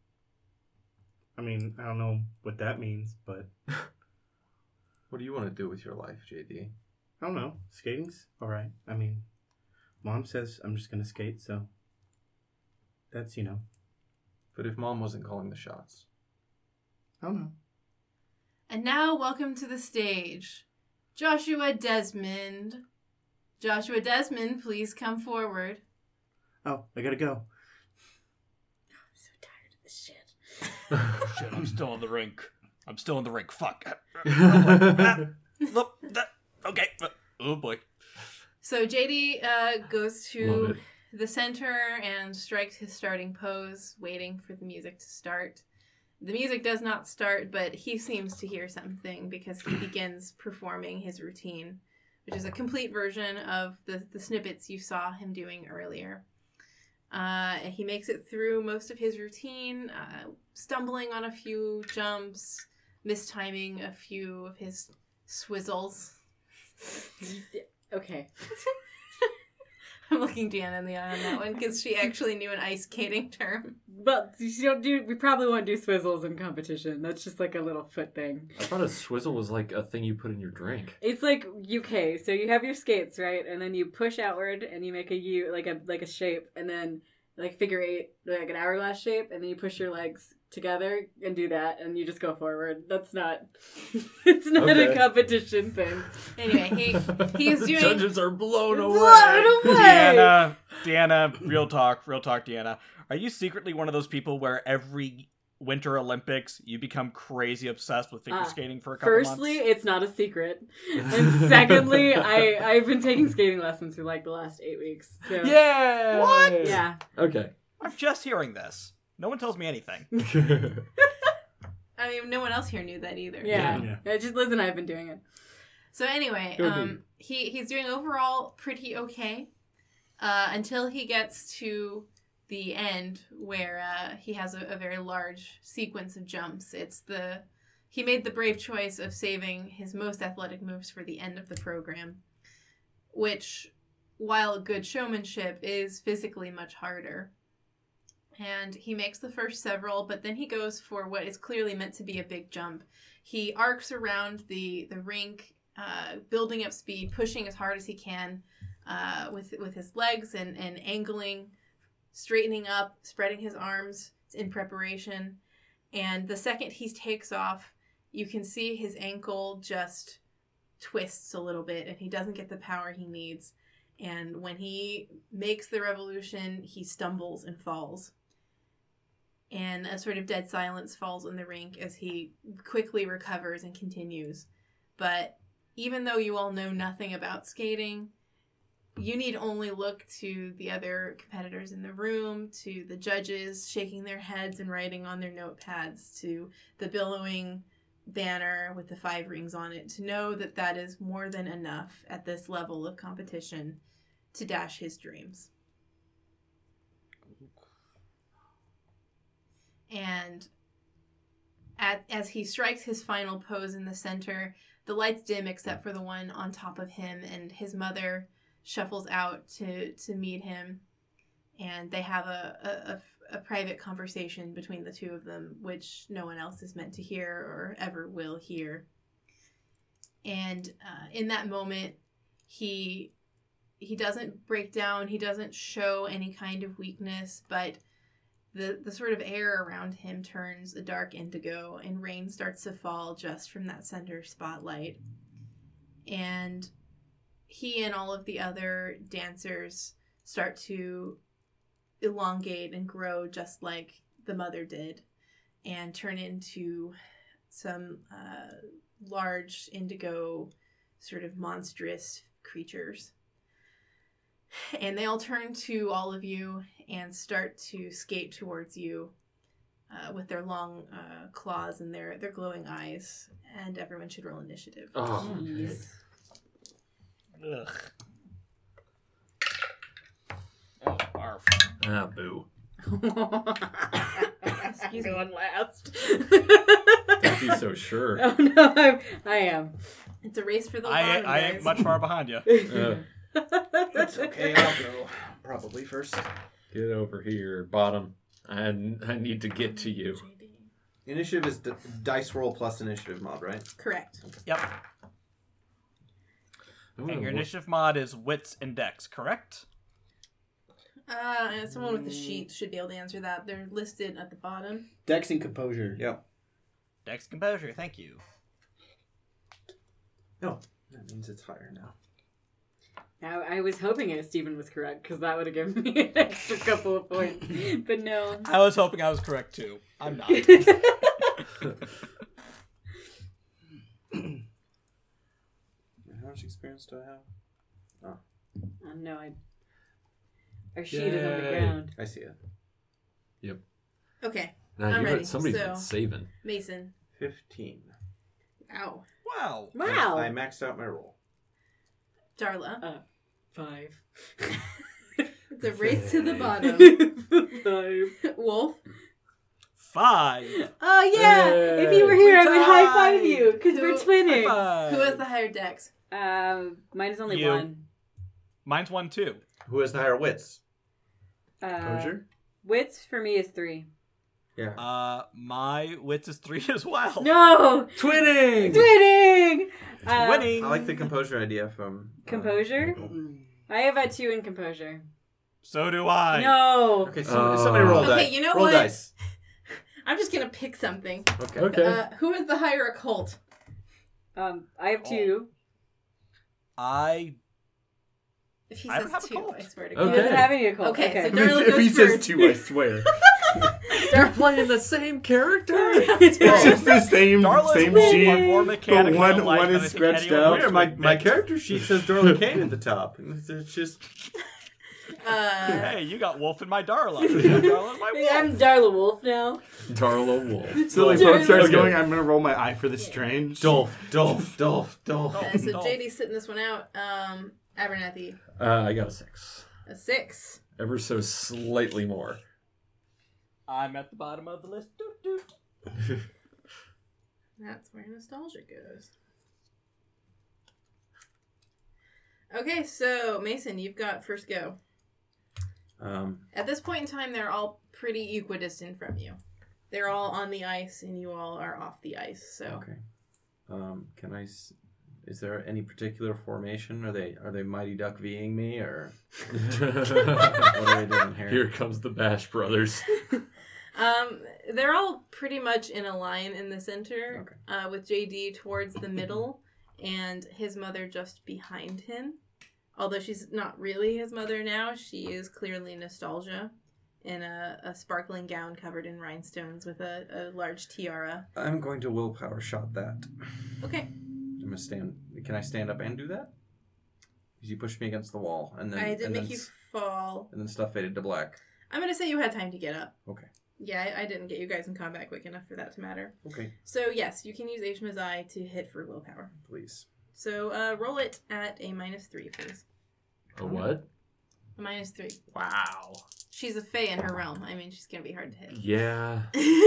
I mean, I don't know what that means, but What do you want to do with your life, J D? I don't know. Skating's alright. I mean, Mom says I'm just going to skate, so that's, you know, But if Mom wasn't calling the shots. I don't know. And now, welcome to the stage, Joshua Desmond. Joshua Desmond, please come forward. Oh, I gotta go. I'm so tired of this shit. Shit, I'm still in the rink. I'm still in the rink. Fuck. Look, that, okay. Oh boy. So J D uh, goes Love to it. the center and strikes his starting pose, waiting for the music to start. The music does not start, but he seems to hear something because he begins performing his routine, which is a complete version of the, the snippets you saw him doing earlier. Uh, he makes it through most of his routine, uh, stumbling on a few jumps, mistiming a few of his swizzles. Okay. I'm looking Deanna in the eye on that one because she actually knew an ice skating term. But you don't do. We probably won't do swizzles in competition. That's just like a little foot thing. I thought a swizzle was like a thing you put in your drink. It's like U K. So you have your skates, right, and then you push outward and you make a U, like a like a shape, and then like figure eight, like an hourglass shape, and then you push your legs together and do that, and you just go forward. That's not. It's not Okay. a competition thing. Anyway, he he's the doing. judges are blown away. Blown away. Deanna, Deanna, real talk, real talk, Deanna. Are you secretly one of those people where every Winter Olympics you become crazy obsessed with figure Uh, skating for a couple Firstly, months? it's not a secret, and secondly, I I've been taking skating lessons for like the last eight weeks. So. Yeah. What? Yeah. Okay. I'm just hearing this. No one tells me anything. I mean, no one else here knew that either. Yeah. Yeah. Yeah, just Liz and I have been doing it. So anyway, Go um, he he's doing overall pretty okay, uh, until he gets to the end where uh, he has a, a very large sequence of jumps. It's the he made the brave choice of saving his most athletic moves for the end of the program, which, while good showmanship, is physically much harder. And he makes the first several, but then he goes for what is clearly meant to be a big jump. He arcs around the, the rink, uh, building up speed, pushing as hard as he can uh, with with his legs and, and angling, straightening up, spreading his arms in preparation. And the second he takes off, you can see his ankle just twists a little bit, and he doesn't get the power he needs. And when he makes the revolution, he stumbles and falls. And a sort of dead silence falls in the rink as he quickly recovers and continues. But even though you all know nothing about skating, you need only look to the other competitors in the room, to the judges shaking their heads and writing on their notepads, to the billowing banner with the five rings on it, to know that that is more than enough at this level of competition to dash his dreams. And at, as he strikes his final pose in the center, the lights dim except for the one on top of him, and his mother shuffles out to, to meet him. And they have a, a, a private conversation between the two of them, which no one else is meant to hear or ever will hear. And uh, in that moment, he he doesn't break down, he doesn't show any kind of weakness, but The, the sort of air around him turns a dark indigo, and rain starts to fall just from that center spotlight. And he and all of the other dancers start to elongate and grow just like the mother did, and turn into some uh, large indigo sort of monstrous creatures. And they all turn to all of you and start to skate towards you uh, with their long uh, claws and their, their glowing eyes. And everyone should roll initiative. Oh, Jeez. Ugh. Oh, barf. ah, boo. Excuse me. Going last. Don't be so sure. Oh no, I'm, I am. It's a race for the I, bottom, I guys. ain't much far behind you. Uh, That's okay. I'll go probably first. get over here, bottom. I I need to get to you. Initiative is d- dice roll plus initiative mod, right? Correct. Yep. I And wonder your what- initiative mod is wits and dex, correct? Uh, and someone with the sheet should be able to answer that. They're listed at the bottom. Dex and composure. Yep. Dex composure, thank you. No, that means it's higher now. I, I was hoping it, Stephen was correct, because that would have given me an extra couple of points. But no. I was hoping I was correct too. I'm not. How much experience do I have? Oh, no, I... Our sheet is on the Yay. ground. I see it. Okay. Nah, I'm you ready, ready. Somebody's so- been saving. Mason. Fifteen. Ow. Wow. Wow. I, I maxed out my roll. Darla. Uh, five. It's a race to the bottom. Five. Wolf. Five. Oh, yeah! Yay. If you were here, We I would high five tied. you, because Who- we're twinning. Five. Who has the higher dex? Um, mine is only You. one. Mine's one too. Who has the higher wits? Uh, Composure? wits for me is three. Yeah. Uh, my wits is three as well. No! Twinning! Twinning! Uh, Winning. I like the composure idea from uh, Composure? I have a two in composure. So do I. No! Okay, so, Uh, somebody roll Okay, dice. you know roll what? dice. I'm just gonna pick something. Okay. Okay. Uh, who is the higher occult? Um, I have two. I If he I don't says have a two, cult. I swear to He Okay. God. doesn't have any occult. Okay, Okay. so Darla if goes he says first. two, I swear. They're playing the same character? It's just the same Darla's same wolves sheet. are more but mechanically one alike one than I is think scratched anyone out. would Here, my, my admit. character sheet says Darla Kane at the top. It's, it's just Uh, Hey, you got Wolf in my Darla. You got Darla in my Wolf. I'm Darla Wolf now. Darla Wolf. So like Darla. Bob starts Okay. going, I'm gonna roll my eye for the strange. Dolph, Dolph, Dolph, Dolph. uh, so Dolph. J D's sitting this one out. Um, Abernathy, Uh, I got a six. a six. Ever so slightly more. I'm at the bottom of the list. Doot, doot. That's where nostalgia goes. Okay, so Mason, you've got first go. Um, At this point in time, they're all pretty equidistant from you. They're all on the ice, and you all are off the ice. So okay. Um, can I? s- Is there any particular formation? Are they are they Mighty Duck Ving me or what are they doing here? Here comes the Bash Brothers. Um, they're all pretty much in a line in the center, Okay. uh, with J D towards the middle and his mother just behind him. Although she's not really his mother now, she is clearly nostalgia in a, a sparkling gown covered in rhinestones with a, a large tiara. I'm going to willpower shot that. Okay, I'm gonna stand. Can I stand up and do that? Because you pushed me against the wall, and then I did and make then, you s- fall. and then stuff faded to black. I'm going to say you had time to get up. Okay. Yeah, I, I didn't get you guys in combat quick enough for that to matter. Okay, So yes, you can use Ashma's Eye to hit for willpower. please. So uh, roll it at a minus three, please. A what? A minus three. Wow. She's a fae in her realm. I mean, she's gonna be hard to hit. Yeah.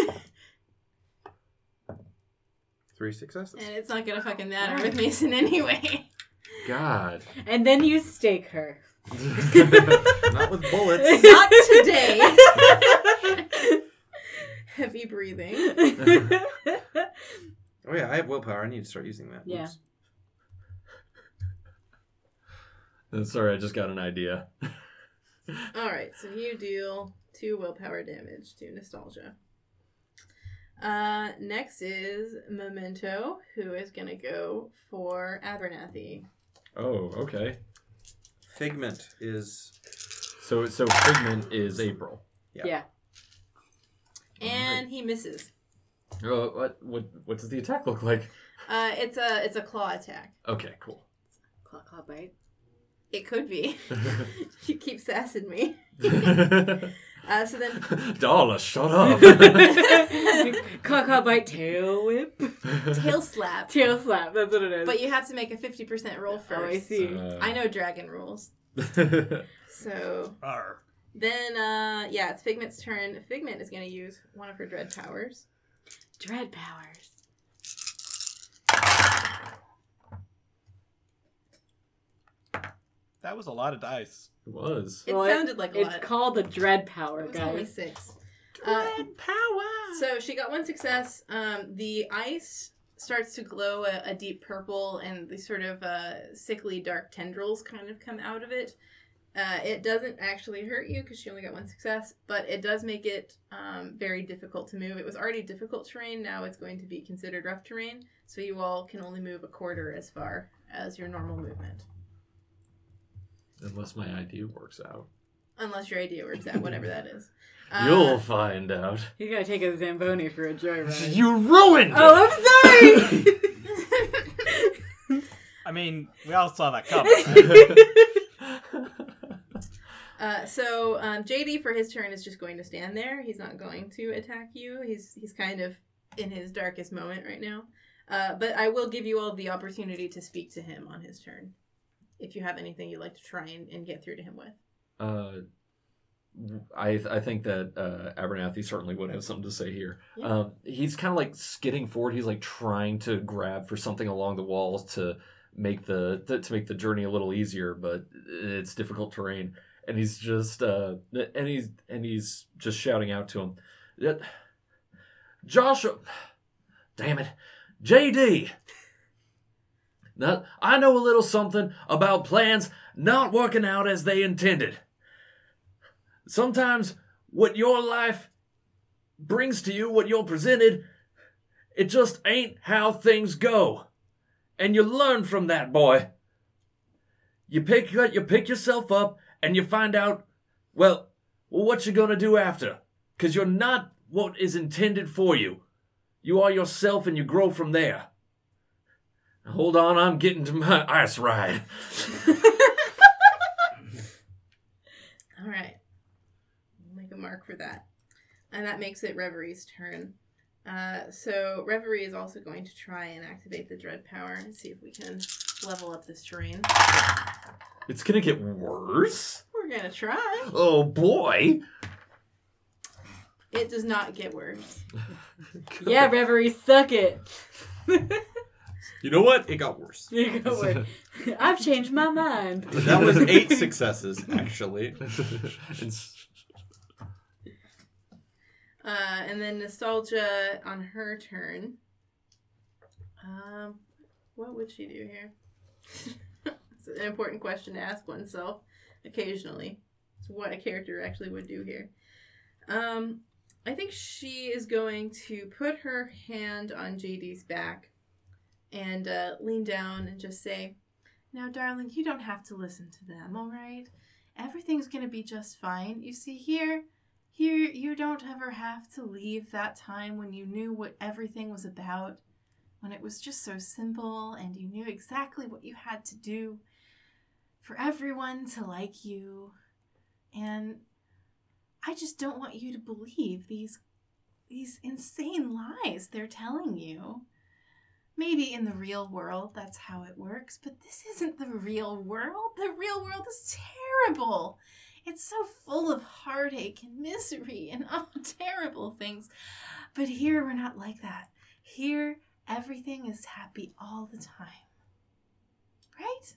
Three successes. And it's not gonna fucking matter with Mason anyway. God. And then you stake her. Not with bullets. Not today. Heavy breathing. Oh yeah, I have willpower. I need to start using that. Yeah. Oops. Uh, Sorry, I just got an idea. Alright, so you deal two willpower damage to Nostalgia. Uh, next is Memento, who is gonna go for Abernathy. Oh, okay. Figment is So so Figment is April. Yeah. Yeah. And he misses. Oh, what what what does the attack look like? Uh, it's a it's a claw attack. Okay, cool. Claw, claw bite. It could be. You keep sassing me. Uh, so then, Darla, shut up. Claw, claw bite, tail whip. tail slap. Tail slap, that's what it is. But you have to make a fifty percent roll Oh, I first. see. Uh, I know dragon rules. So Arr. then, uh, yeah, it's Figment's turn. Figment is going to use one of her dread powers. Dread powers. That was a lot of dice. It was. It Well, sounded like a It's lot. called a dread power, It was only guys. six. Uh, so she got one success. Um, the ice starts to glow a, a deep purple, and the sort of uh, sickly dark tendrils kind of come out of it. Uh, it doesn't actually hurt you because she only got one success, but it does make it um, very difficult to move. It was already difficult terrain. Now it's going to be considered rough terrain, so you all can only move a quarter as far as your normal movement. Unless my idea works out. Unless your idea works out, whatever that is. Uh, You'll find out. He's gonna take a Zamboni for a joyride. You ruined it! Oh, I'm sorry! I mean, we all saw that coming. Uh, so um, J D for his turn is just going to stand there. He's not going to attack you. He's he's kind of in his darkest moment right now. Uh, but I will give you all the opportunity to speak to him on his turn, if you have anything you'd like to try and, and get through to him with. Uh, I I think that uh, Abernathy certainly would have something to say here. Yeah. Um, he's kind of like skidding forward. He's like trying to grab for something along the walls to make the to, to make the journey a little easier, but it's difficult terrain. and he's just uh, and he's and he's just shouting out to him, "Yeah, Joshua, damn it, J D. Now, I know a little something about plans not working out as they intended. Sometimes what your life brings to you, what you're presented, it just ain't how things go. And you learn from that, boy. You pick you pick yourself up and you find out, well, what you're gonna do after. Because you're not what is intended for you. You are yourself and you grow from there. Hold on, I'm getting to my ice ride." All right. We'll make a mark for that. And that makes it Reverie's turn. Uh, so Reverie is also going to try and activate the Dread Power and see if we can level up this terrain. It's gonna get worse? We're going to try. Oh boy! It does not get worse. Yeah, Reverie, suck it. You know what? It got worse. You go with, I've changed my mind. That was eight successes, actually. It's- Uh, and then Nostalgia on her turn. Um, what would she do here? It's an important question to ask oneself occasionally. It's what a character actually would do here. Um, I think she is going to put her hand on J D's back and uh, lean down and just say, "Now, darling, you don't have to listen to them, all right? Everything's going to be just fine. You see, here... Here, you don't ever have to leave that time when you knew what everything was about, when it was just so simple and you knew exactly what you had to do for everyone to like you. And I just don't want you to believe these, these insane lies they're telling you. Maybe in the real world that's how it works, but this isn't the real world. The real world is terrible. It's so full of heartache and misery and oh, terrible things. But here we're not like that. Here, everything is happy all the time. Right?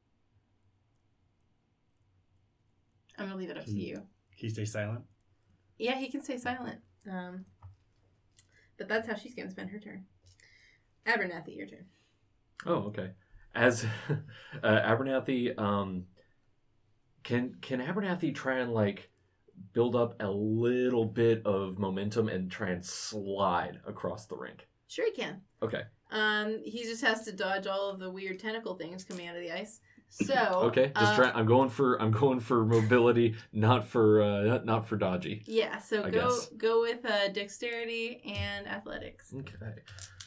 I'm going to leave it up to you. Can you stay silent? Yeah, he can stay silent. Um, but that's how she's going to spend her turn. Abernathy, your turn. Oh, okay. As uh, Abernathy, um, can can Abernathy try and like build up a little bit of momentum and try and slide across the rink? Sure he can. Okay. Um, he just has to dodge all of the weird tentacle things coming out of the ice. So Okay. Just uh, try. I'm going for I'm going for mobility, not for uh, not for dodgy. Yeah. So I go guess. go with uh, dexterity and athletics. Okay.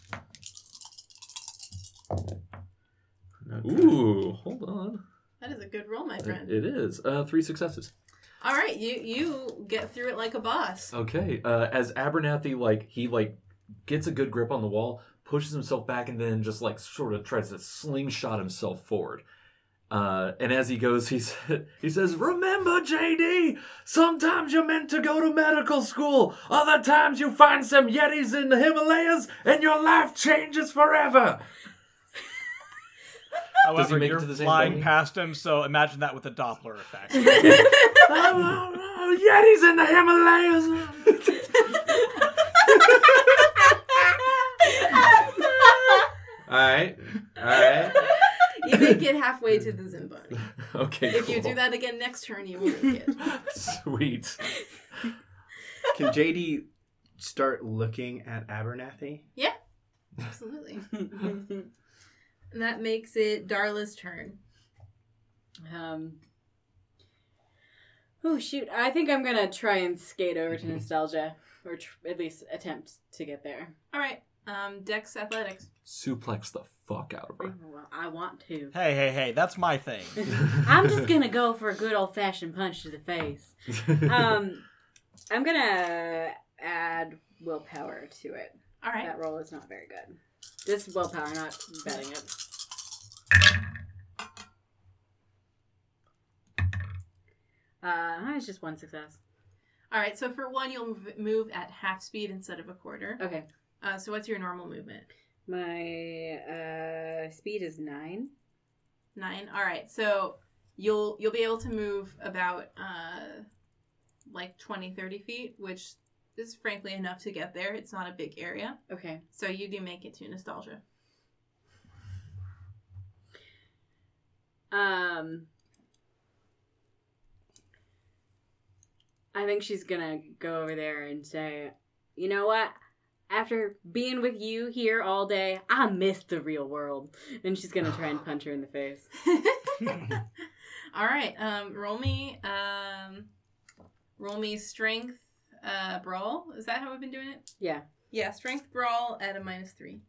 Okay. Ooh, hold on. That is a good roll, my It, friend. it is uh, three successes. All right, you you get through it like a boss. Okay. Uh, as Abernathy like he like gets a good grip on the wall, pushes himself back, and then just like sort of tries to slingshot himself forward. Uh, and as he goes, he, he says, "Remember, J D, sometimes you're meant to go to medical school. Other times you find some Yetis in the Himalayas and your life changes forever." However, make it you're to the same flying building? past him, so imagine that with a Doppler effect. oh, oh, oh, Yetis in the Himalayas. Alright. Alright. You make it halfway to the Zimboni. Okay, If you cool. do that again next turn, you will make it. Sweet. Can J D start looking at Abernathy? Absolutely. And that makes it Darla's turn. Um. Oh shoot! I think I'm gonna try and skate over to Nostalgia, or tr- at least attempt to get there. All right. Um, Dex Athletics. Suplex the fuck out of her. Well, I want to. hey, hey, hey, that's my thing. I'm just gonna go for a good old fashioned punch to the face. Um, I'm gonna add willpower to it. All right. That roll is not very good. This willpower, not betting it. Uh, it's just one success. All right. So for one, you'll move- move at half speed instead of a quarter. Okay. Uh, so what's your normal movement? My uh, speed is nine. Nine. All right. So you'll you'll be able to move about uh, like twenty, thirty feet, which is frankly enough to get there. It's not a big area. Okay. So you do make it to Nostalgia. Um, I think she's gonna go over there and say, you know what? After being with you here all day, I miss the real world. And she's gonna try and punch her in the face. All right. Um, roll me. Um, roll me strength. Uh, brawl. Is that how we've been doing it? Yeah. Yeah. Strength brawl at a minus three.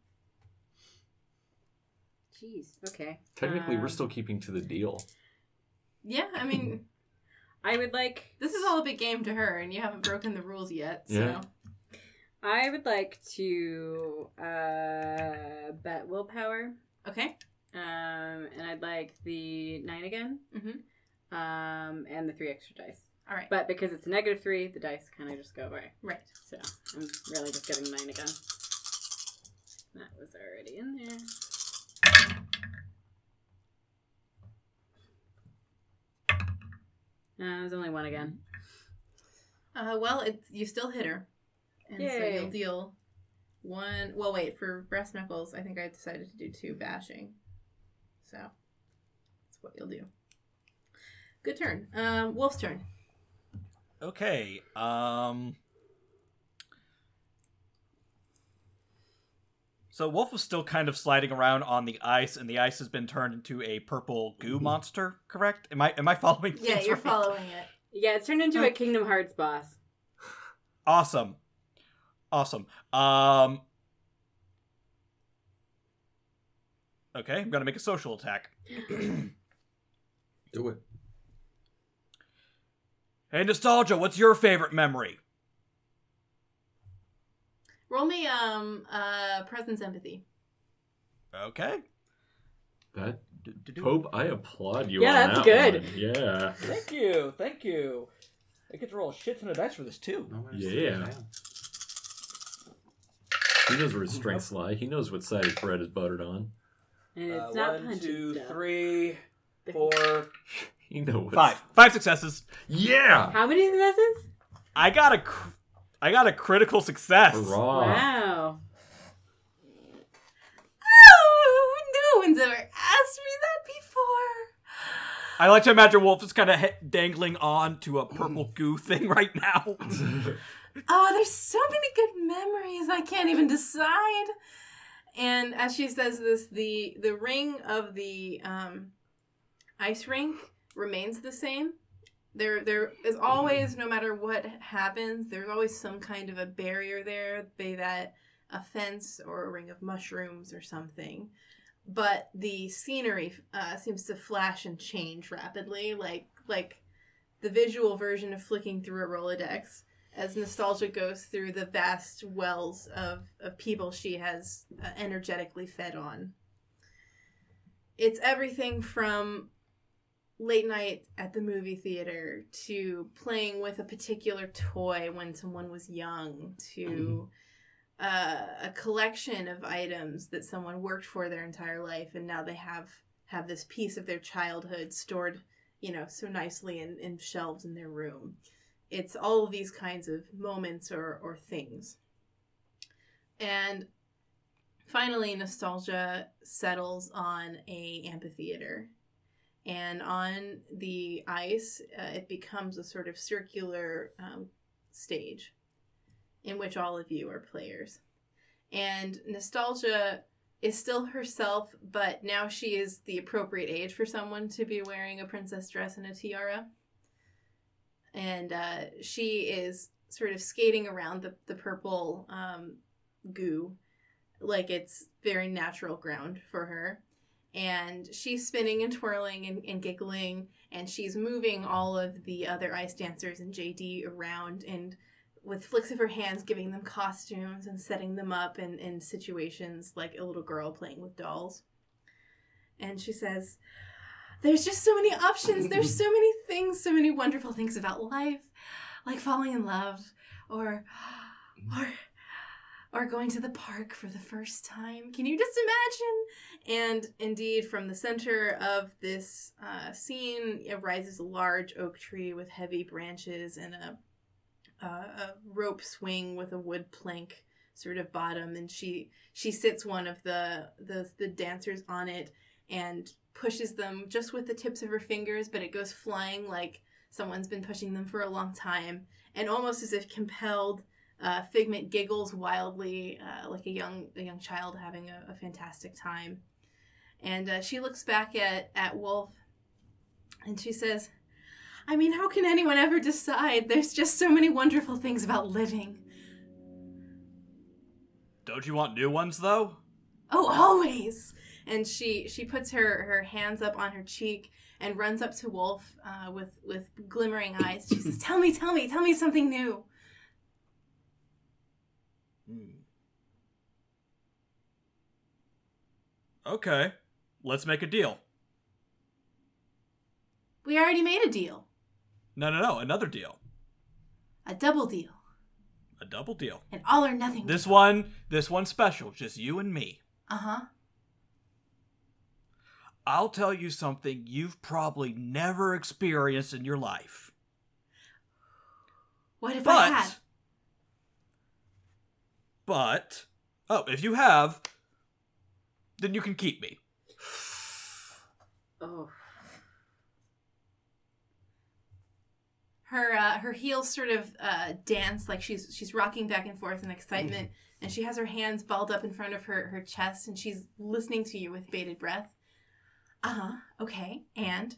Jeez. Okay. Technically, Um, we're still keeping to the deal. Yeah. I mean, I would like. this is all a big game to her, and you haven't broken the rules yet. So. Yeah. I would like to uh, bet willpower. Okay. Um, and I'd like the nine again. Mm-hmm. Um, and the three extra dice. All right. But because it's a negative three, the dice kind of just go away. Right. So I'm really just getting nine again. That was already in there. Uh, there's only one again. Uh, well, it's you still hit her, and so Yay. you'll deal one. Well, wait for brass knuckles. I think I decided to do two bashing, so that's what you'll do. Good turn. Um, Wolf's turn. Okay. Um. So Wolf was still kind of sliding around on the ice, and the ice has been turned into a purple goo monster. Correct? Am I am I following? Yeah, things you're right? following it. Yeah, it's turned into a Kingdom Hearts boss. Awesome. Awesome. Um. Okay, I'm gonna make a social attack. Do it. Hey, Nostalgia, what's your favorite memory? Roll me um uh presence empathy. Okay. That Do-do-do. Pope, I applaud you. Yeah, on that's that good. one. Yeah. Thank you, thank you. I get to roll a shit ton of dice for this too. No, I Yeah. understand. He knows where his strengths lie. He knows what side his bread is buttered on. And it's Uh, not one, punching two, stuff. three, four, He knows. five. Five successes. Yeah. How many successes? I got a, cr- I got a critical success. Hurrah. Wow. Oh, no one's ever asked me that before. I like to imagine Wolf is kind of he- dangling on to a purple goo thing right now. Oh, there's so many good memories. I can't even decide. And as she says this, the the ring of the um, ice rink remains the same. There, there is always, no matter what happens, there's always some kind of a barrier there, be that a fence or a ring of mushrooms or something. But the scenery uh, seems to flash and change rapidly, like like the visual version of flicking through a Rolodex, as Nostalgia goes through the vast wells of, of people she has uh, energetically fed on. It's everything from late night at the movie theater to playing with a particular toy when someone was young to uh, a collection of items that someone worked for their entire life and now they have have this piece of their childhood stored, you know, so nicely in, in shelves in their room. It's all of these kinds of moments or, or things. And finally, Nostalgia settles on a amphitheater. And on the ice, uh, it becomes a sort of circular um, stage in which all of you are players. And Nostalgia is still herself, but now she is the appropriate age for someone to be wearing a princess dress and a tiara. And uh, she is sort of skating around the, the purple um, goo like it's very natural ground for her. And she's spinning and twirling and, and giggling, and she's moving all of the other ice dancers and J D around, and with flicks of her hands giving them costumes and setting them up in, in situations like a little girl playing with dolls. And she says, there's just so many options, there's so many things, so many wonderful things about life, like falling in love, or, or, or going to the park for the first time. Can you just imagine? And indeed, from the center of this uh, scene, it rises a large oak tree with heavy branches and a, uh, a rope swing with a wood plank sort of bottom. And she she sits one of the, the the dancers on it and pushes them just with the tips of her fingers, but it goes flying like someone's been pushing them for a long time. And almost as if compelled, uh, Figment giggles wildly, uh, like a young a young child having a, a fantastic time. And uh, she looks back at, at Wolf, and she says, I mean, how can anyone ever decide? There's just so many wonderful things about living. Don't you want new ones, though? Oh, always! And she, she puts her, her hands up on her cheek and runs up to Wolf uh, with, with glimmering eyes. She says, tell me, tell me, tell me something new. Hmm. Okay, let's make a deal. We already made a deal. No, no, no, another deal. A double deal. A double deal. An all or nothing This deal. one, this one's special, just you and me. Uh-huh. I'll tell you something you've probably never experienced in your life. What if But, I had? but, oh, if you have, then you can keep me. Oh. Her uh, her heels sort of uh, dance like she's she's rocking back and forth in excitement, and she has her hands balled up in front of her, her chest, and she's listening to you with bated breath. Uh-huh, okay, and?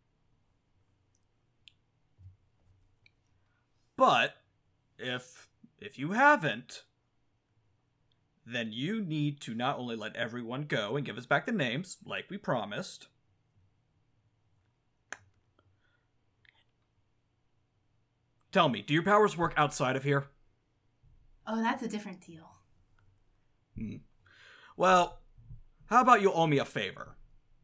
But, if, if you haven't, then you need to not only let everyone go and give us back the names, like we promised. Tell me, do your powers work outside of here? Oh, that's a different deal. Hmm. Well, how about you owe me a favor?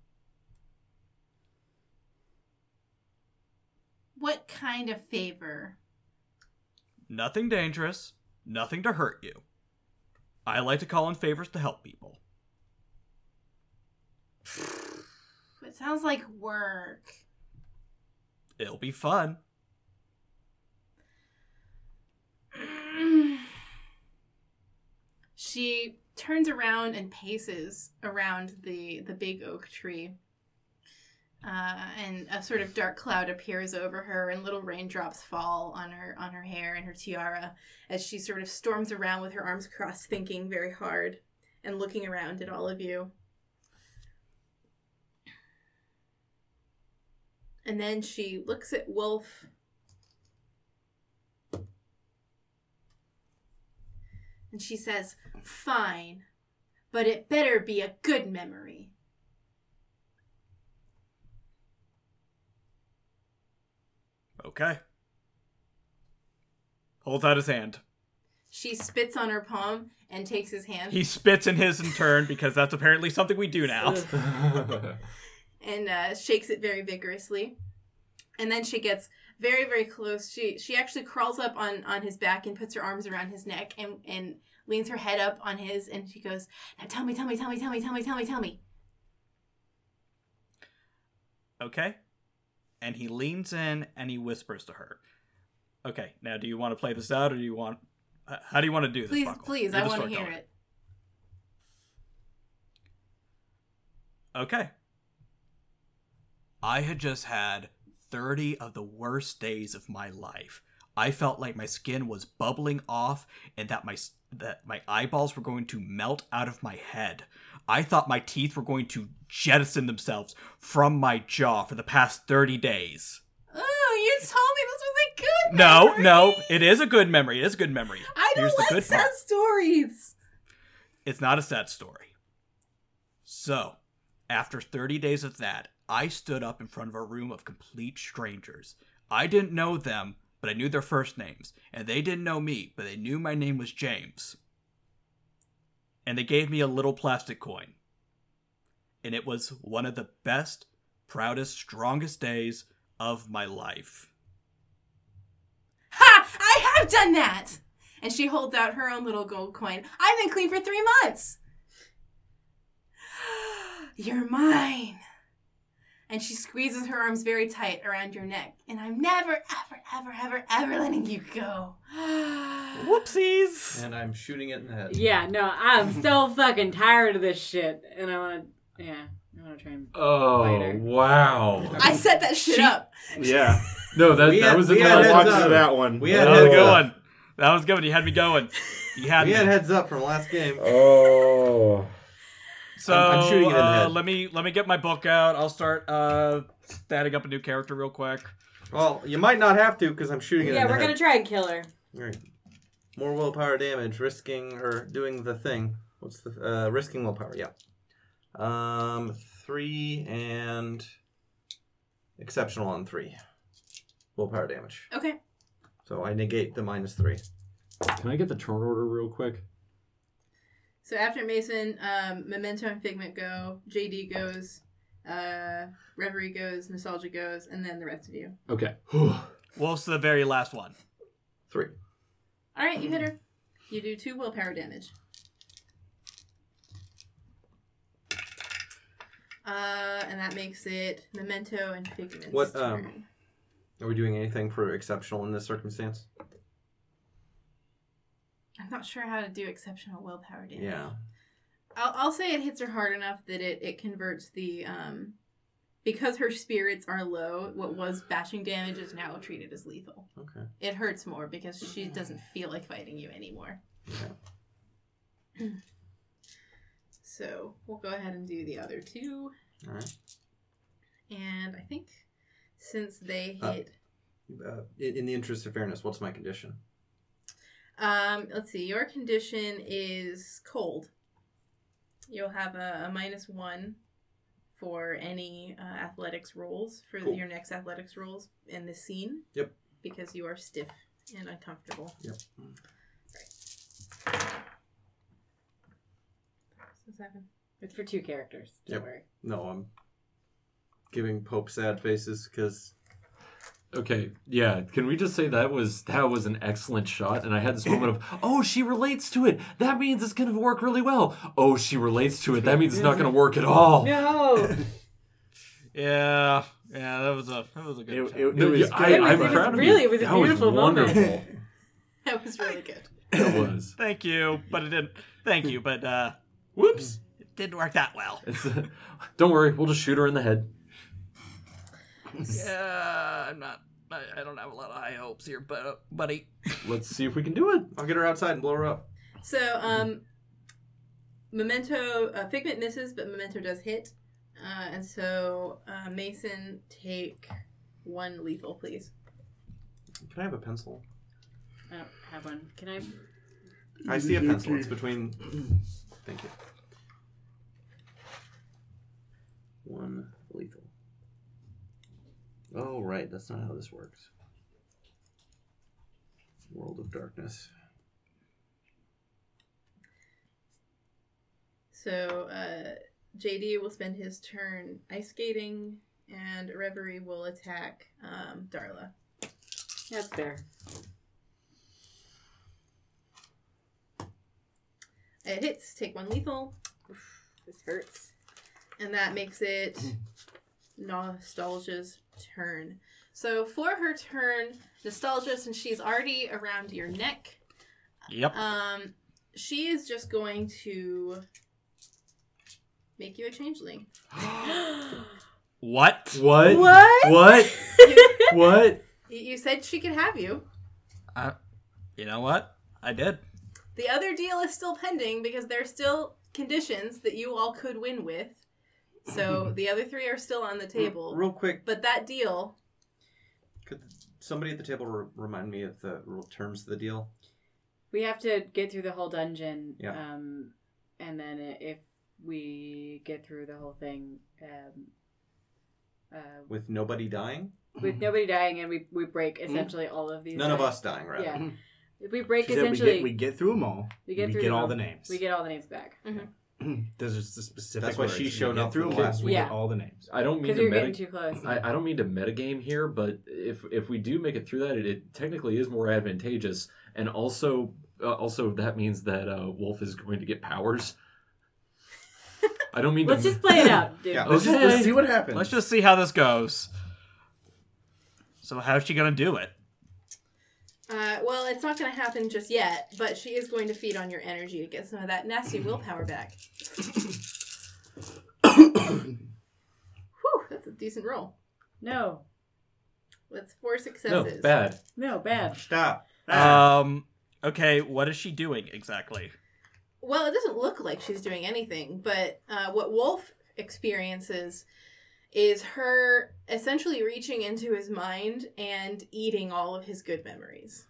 What kind of favor? Nothing dangerous, nothing to hurt you. I like to call in favors to help people. It sounds like work. It'll be fun. She turns around and paces around the, the big oak tree. Uh, and a sort of dark cloud appears over her, and little raindrops fall on her on her hair and her tiara as she sort of storms around with her arms crossed, thinking very hard and looking around at all of you. And then she looks at Wolf. And she says, fine, but it better be a good memory. Okay. Holds out his hand. She spits on her palm and takes his hand. He spits in his in turn, because that's apparently something we do now. and uh, shakes it very vigorously. And then she gets very, very close. She she actually crawls up on, on his back and puts her arms around his neck and, and leans her head up on his, and she goes, now tell me, tell me, tell me, tell me, tell me, tell me, tell me. Okay. And he leans in and he whispers to her. Okay, now do you want to play this out, or do you want... How do you want to do this, Please, Buckle? please, You're I the want to hear storyteller. it. Okay. I had just had thirty of the worst days of my life. I felt like my skin was bubbling off and that my that my eyeballs were going to melt out of my head. I thought my teeth were going to jettison themselves from my jaw for the past thirty days. Oh, you told me this was a good No, memory. no, it is a good memory. It is a good memory. I don't Here's the like good sad part. stories. It's not a sad story. So, after thirty days of that, I stood up in front of a room of complete strangers. I didn't know them, but I knew their first names. And they didn't know me, but they knew my name was James. And they gave me a little plastic coin. And it was one of the best, proudest, strongest days of my life. Ha! I have done that! And she holds out her own little gold coin. I've been clean for three months. You're mine. And she squeezes her arms very tight around your neck. And I'm never, ever, ever, ever, ever letting you go. Whoopsies! And I'm shooting it in the head. Yeah, no, I'm so fucking tired of this shit. And I want to, yeah, I want to try and... Oh, Later. wow. I set that shit She- up. Yeah. No, that, We that had- was we a had I heads watched up. that one. We had That was a heads good up. one. That was good. You had me going. You had We me. had heads up from last game. Oh. So I'm- I'm shooting it in the uh, head. let me let me get my book out. I'll start uh, statting up a new character real quick. Well, you might not have to because I'm shooting it Yeah, in the we're head. gonna try and kill her. All right. More willpower damage, risking or doing the thing. What's the uh, risking willpower? Yeah. Um, three and exceptional on three. Willpower damage. Okay. So I negate the minus three. Can I get the turn order real quick? So after Mason, um, Memento and Figment go, J D goes, uh, Reverie goes, Nostalgia goes, and then the rest of you. Okay. Wolf's the very last one. Three. All right, you hit her. You do two willpower damage. Uh, and that makes it Memento and Figment's What, um, turn. Are we doing anything for exceptional in this circumstance? I'm not sure how to do exceptional willpower damage. Yeah. I'll, I'll say it hits her hard enough that it, it converts the, um, because her spirits are low, what was bashing damage is now treated as lethal. Okay. It hurts more because she doesn't feel like fighting you anymore. Okay. So we'll go ahead and do the other two. All right. And I think since they Uh, hit... Uh, in, in the interest of fairness, what's my condition? Um, let's see. Your condition is cold. You'll have a, a minus one for any uh, athletics rolls for Cool. your next athletics rolls in this scene. Yep. Because you are stiff and uncomfortable. Yep. So seven. It's for two characters. Don't Yep. worry. No, I'm giving Pope sad faces because Okay, yeah. Can we just say that was that was an excellent shot? And I had this moment of, oh, she relates to it. That means it's going to work really well. Oh, she relates to it. That means it's not going to work at all. No! Yeah, yeah, that was a that was a good. It, shot. it, it No, was yeah, I, It was- I'm it was proud of really- you. it was a That beautiful moment. wonderful. That was really good. It was. Thank you, but it didn't. Thank you, but uh, Whoops. it didn't work that well. It's, uh, don't worry, we'll just shoot her in the head. Yeah, I'm not. I, I don't have a lot of high hopes here, but uh, buddy. Let's see if we can do it. I'll get her outside and blow her up. So, um, Memento, uh, Figment misses, but Memento does hit. Uh, and so, uh, Mason, take one lethal, please. Can I have a pencil? I don't have one. Can I? I see a pencil. It's between. Thank you. One lethal. Oh, right. That's not how this works. World of Darkness. So, uh, J D will spend his turn ice skating, and Reverie will attack um, Darla. That's fair. It hits, take one lethal, This hurts. and that makes it Nostalgia's turn. So, for her turn, Nostalgia, since she's already around your neck, Yep. um, she is just going to make you a changeling. What? What? What? What? What? You- You said she could have you. Uh, you know what? I did. The other deal is still pending because there's still conditions that you all could win with. So the other three are still on the table. Real quick, But that deal, could somebody at the table re- remind me of the real terms of the deal? We have to get through the whole dungeon. Yeah. Um, and then i- if we get through the whole thing, um, uh, With nobody dying? with nobody dying, and we, we break essentially all of these. None of like- us dying, rather. Yeah. If we break She said we essentially, get, we get through them all. we get we through get them all all. the names. we get all the names back. There's just a specific. That's why words. she We showed get up through for the them last all. week. We Yeah. get all the names. I don't mean Because to you're meta. getting too close. I, I don't mean to metagame here, but if if we do make it through that, it, it technically is more advantageous. And also, uh, also that means that uh, Wolf is going to get powers. I don't mean Let's to... just play it out, dude. Yeah, let's, just, Okay. let's see what happens. Let's just see how this goes. So how's she gonna do it? Uh, well, it's not going to happen just yet, but she is going to feed on your energy to get some of that nasty willpower back. Whew, that's a decent roll. No. That's four No, successes. bad. No, bad. Stop. Ah. Um. Okay, what is she doing exactly? Well, it doesn't look like she's doing anything, but uh, what Wolf experiences is her essentially reaching into his mind and eating all of his good memories.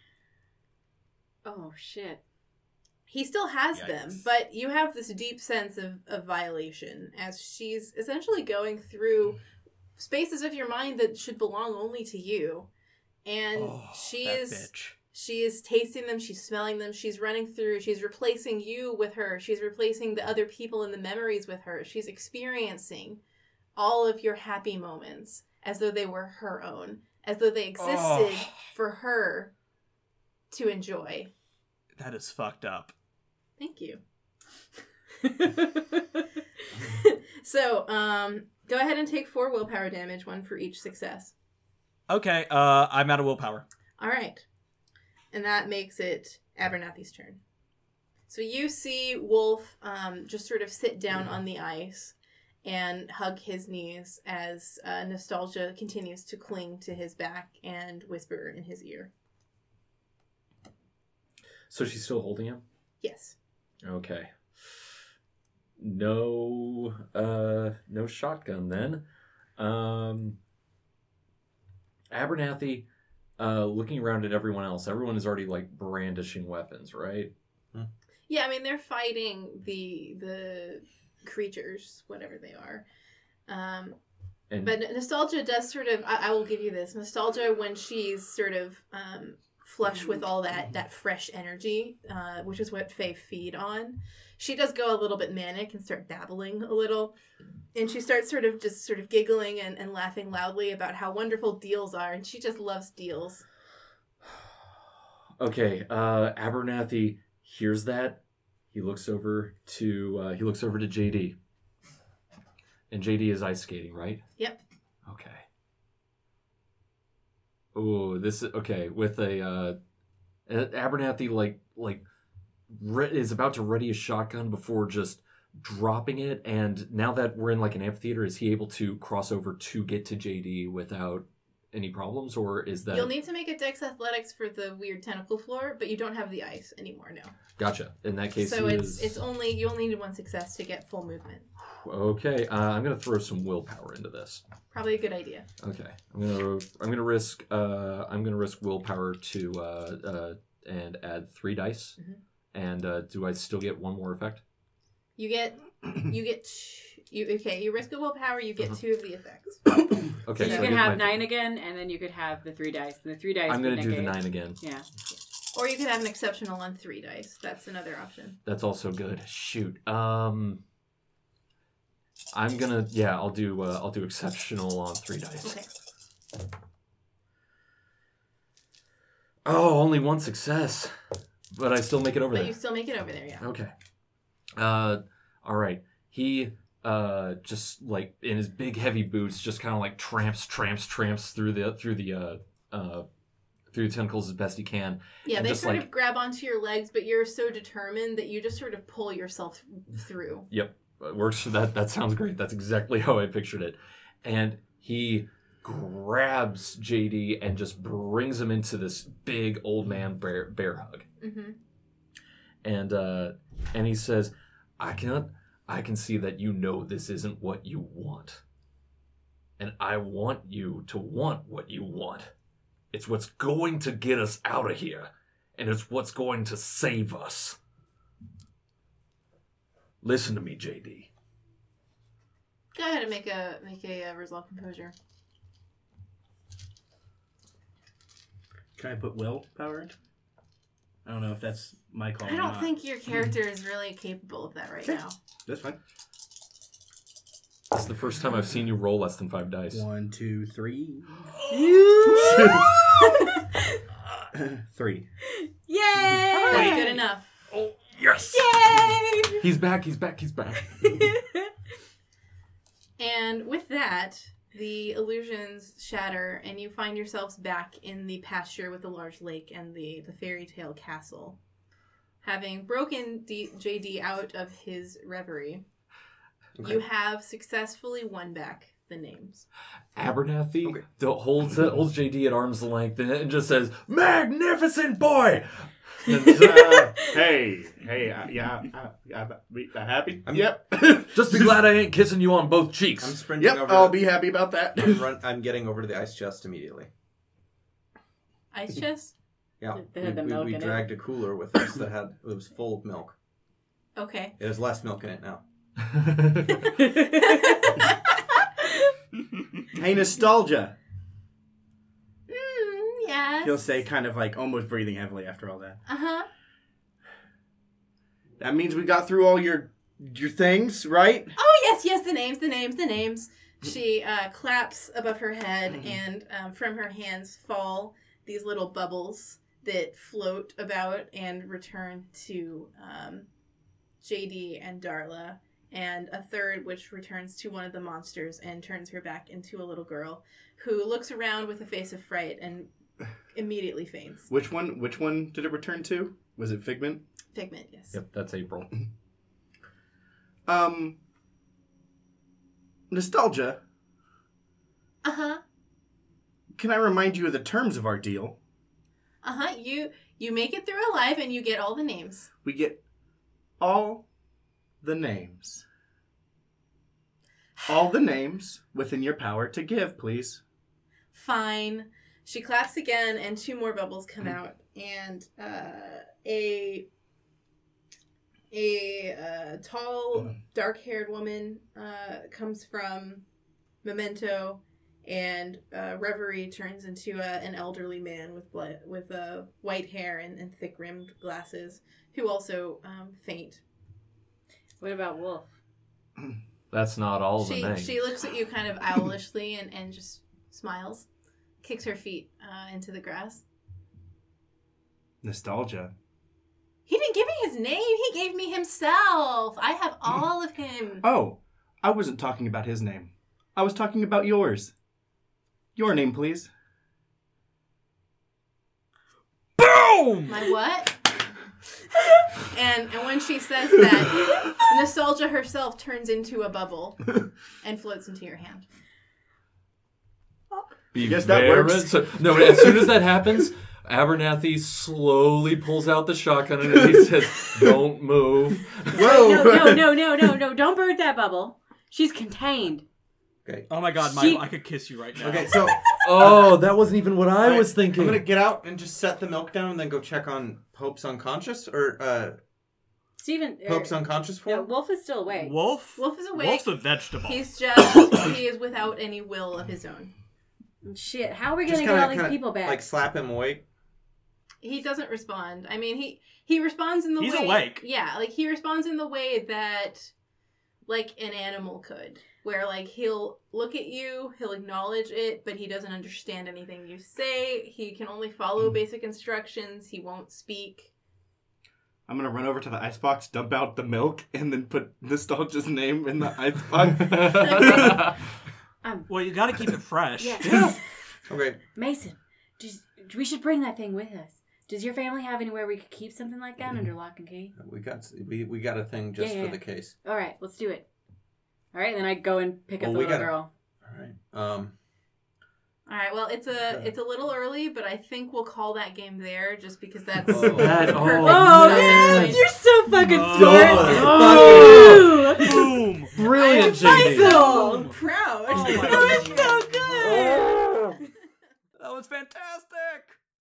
Oh, shit. He still has Yikes. them, but you have this deep sense of, of violation as she's essentially going through spaces of your mind that should belong only to you. And Oh, she that is bitch. she is tasting them, she's smelling them, she's running through, she's replacing you with her, she's replacing the other people in the memories with her. She's experiencing all of your happy moments as though they were her own, as though they existed Oh. for her to enjoy. That is fucked up. Thank you. So, um, go ahead and take four willpower damage, one for each success. Okay, uh, I'm out of willpower. All right. And that makes it Abernathy's turn. So you see Wolf um, just sort of sit down on the ice and hug his knees as uh, nostalgia continues to cling to his back and whisper in his ear. So she's still holding him? Yes. Okay. No, uh, no shotgun then. Um, Abernathy, uh, looking around at everyone else, everyone is already like brandishing weapons, right? Yeah, I mean, they're fighting the the creatures, whatever they are. Um, And But nostalgia does sort of, I, I will give you this, nostalgia when she's sort of um, flush with all that, that fresh energy, uh, which is what Faye feed on. She does go a little bit manic and start babbling a little. And she starts sort of just sort of giggling and, and laughing loudly about how wonderful deals are. And she just loves deals. Okay, uh, Abernathy hears that. He looks over to uh, he looks over to J D. And J D is ice skating, right? Yep. Okay. Oh, this is okay with a uh, Abernathy like like re- is about to ready a shotgun before just dropping it. And now that we're in like an amphitheater, is he able to cross over to get to J D without any problems, or is that You'll need to make a Dex Athletics for the weird tentacle floor, but you don't have the ice anymore now. Gotcha? In that case, So he it's is... it's only, you only need one success to get full movement. Okay, uh, I'm gonna throw some willpower into this. Probably a good idea. Okay, I'm gonna I'm gonna risk uh, I'm gonna risk willpower to uh, uh, and add three dice. Mhm. And uh, do I still get one more effect? You get, you get, you okay. You risk a willpower. You get Uh-huh. two of the effects. Okay, So you so I can get have my- nine again, and then you could have the three dice. And the three dice I'm would gonna do the negate- nine again. Yeah. Or you could have an exceptional on three dice. That's another option. That's also good. Shoot. Um, I'm gonna yeah. I'll do uh, I'll do exceptional on three dice. Okay. Oh, only one success, but I still make it over But there. you still make it over there, yeah. Okay. Uh, all right. He uh just like in his big heavy boots, just kind of like tramps, tramps, tramps through the through the uh uh through the tentacles as best he can. Yeah, And they just, sort like- of grab onto your legs, but you're so determined that you just sort of pull yourself through. Yep, it works. That that sounds great. That's exactly how I pictured it. And he grabs J D and just brings him into this big old man bear bear hug. Mm-hmm. And uh, and he says, "I can I can see that you know this isn't what you want, and I want you to want what you want. It's what's going to get us out of here, and it's what's going to save us. Listen to me, J D." Go ahead and make a make a uh, resolve composure. Can I put willpower into it? I don't know if that's my call. I or don't not. think your character is really capable of that right Okay. now. That's fine. This is the first time I've seen you roll less than five dice. One, two, three. three. Yay! enough. Oh, yes! Yay! He's back, he's back, he's back. And with that, the illusions shatter, and you find yourselves back in the pasture with the large lake and the, the fairy tale castle. Having broken D- J D out of his reverie, Okay. you have successfully won back the names. Abernathy Okay. d- holds uh, holds J D at arm's length and, and just says, "Magnificent boy!" And, Uh, hey, hey, uh, yeah, uh, uh, we- uh, happy? I'm- Yep. just be glad I ain't kissing you on both I'm cheeks. sprinting Yep, over. I'll to- be happy about that. I'm, run, I'm getting over to the ice chest immediately. Ice chest? Yeah, They we, had the we, milk we in it. dragged a cooler with us that had it was full of milk. Okay. It has less milk in it now. Hey, nostalgia. Mm, yes. He'll say, kind of like almost breathing heavily after all that. Uh-huh. That means we got through all your your things, right? Oh, yes, yes, the names, the names, the names. She uh, claps above her head, and um, from her hands fall these little bubbles that float about and return to um, J D and Darla, and a third which returns to one of the monsters and turns her back into a little girl who looks around with a face of fright and immediately faints. Which one? Which one did it return to? Was it Figment? Figment, yes. Yep, that's April. Um, nostalgia. Uh-huh. Can I remind you of the terms of our deal? Uh-huh. You you make it through alive and you get all the names. We get all the names. All the names within your power to give, please. Fine. She claps again, and two more bubbles come out, and uh, a a uh, tall, dark-haired woman uh, comes from Memento, and uh, Reverie turns into a, an elderly man with blood, with uh, white hair and, and thick-rimmed glasses, who also um, faint. What about Wolf? That's not all She the names. she looks at you kind of owlishly and, and just smiles, kicks her feet uh, into the grass. Nostalgia. He didn't give me his name. He gave me himself. I have all of him. Oh, I wasn't talking about his name. I was talking about yours. Your name, please. Boom! My what? and and when she says that, Nostalgia herself turns into a bubble and floats into your hand. Be guess that very- works. So, no, as soon as that happens, Abernathy slowly pulls out the shotgun and he says, "Don't move." Whoa! No, no, no, no, no, no. Don't burn that bubble. She's contained. Okay. Oh my god, She- Michael, I could kiss you right now. Okay, so Oh, that wasn't even what I Alright, was thinking. I'm gonna get out and just set the milk down and then go check on Pope's unconscious or uh Steven. er, Pope's unconscious No, form. Wolf is still awake. Wolf? Wolf is awake. Wolf's a vegetable. He's just he is without any will of his own. Shit, how are we Just gonna kinda- get all these kinda, people back? Like slap him awake. He doesn't respond. I mean, he he responds in the He's way awake. Yeah, like he responds in the way that like an animal could, where like he'll look at you, he'll acknowledge it, but he doesn't understand anything you say. He can only follow basic instructions. He won't speak. I'm gonna run over to the icebox, dump out the milk, and then put Nostalgia's name in the icebox. um, Well, you gotta keep it fresh. yeah. Okay. Mason, just, we should bring that thing with us. Does your family have anywhere we could keep something like that under lock and key? We got we, we got a thing just Yeah, yeah, for the yeah. case. All right, let's do it. All right, then I go and pick up Well, the we little gotta- girl. All right. Um. All right. Well, it's a Okay. it's a little early, but I think we'll call that game there, just because that's Oh. That- the oh, perfect Oh, time man, point. you're so fucking Oh. smart. Oh. Ooh. Boom! Brilliant, I'm J D. so proud. Oh my That was so good. That was fantastic!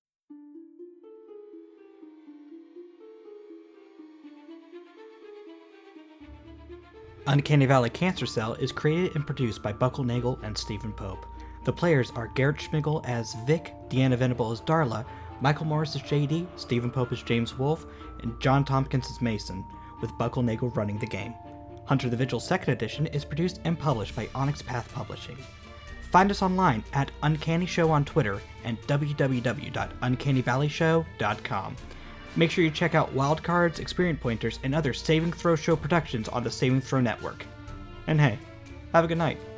Uncanny Valley Cancer Cell is created and produced by Buckle Nagel and Stephen Pope. The players are Garrett Schmigel as Vic, Deanna Venable as Darla, Michael Morris as J D, Stephen Pope as James Wolfe, and John Tompkins as Mason, with Buckle Nagel running the game. Hunter the Vigil second Edition is produced and published by Onyx Path Publishing. Find us online at Uncanny Show on Twitter and w w w dot uncanny valley show dot com. Make sure you check out Wildcards, Experience Pointers, and other Saving Throw Show productions on the Saving Throw Network. And hey, have a good night.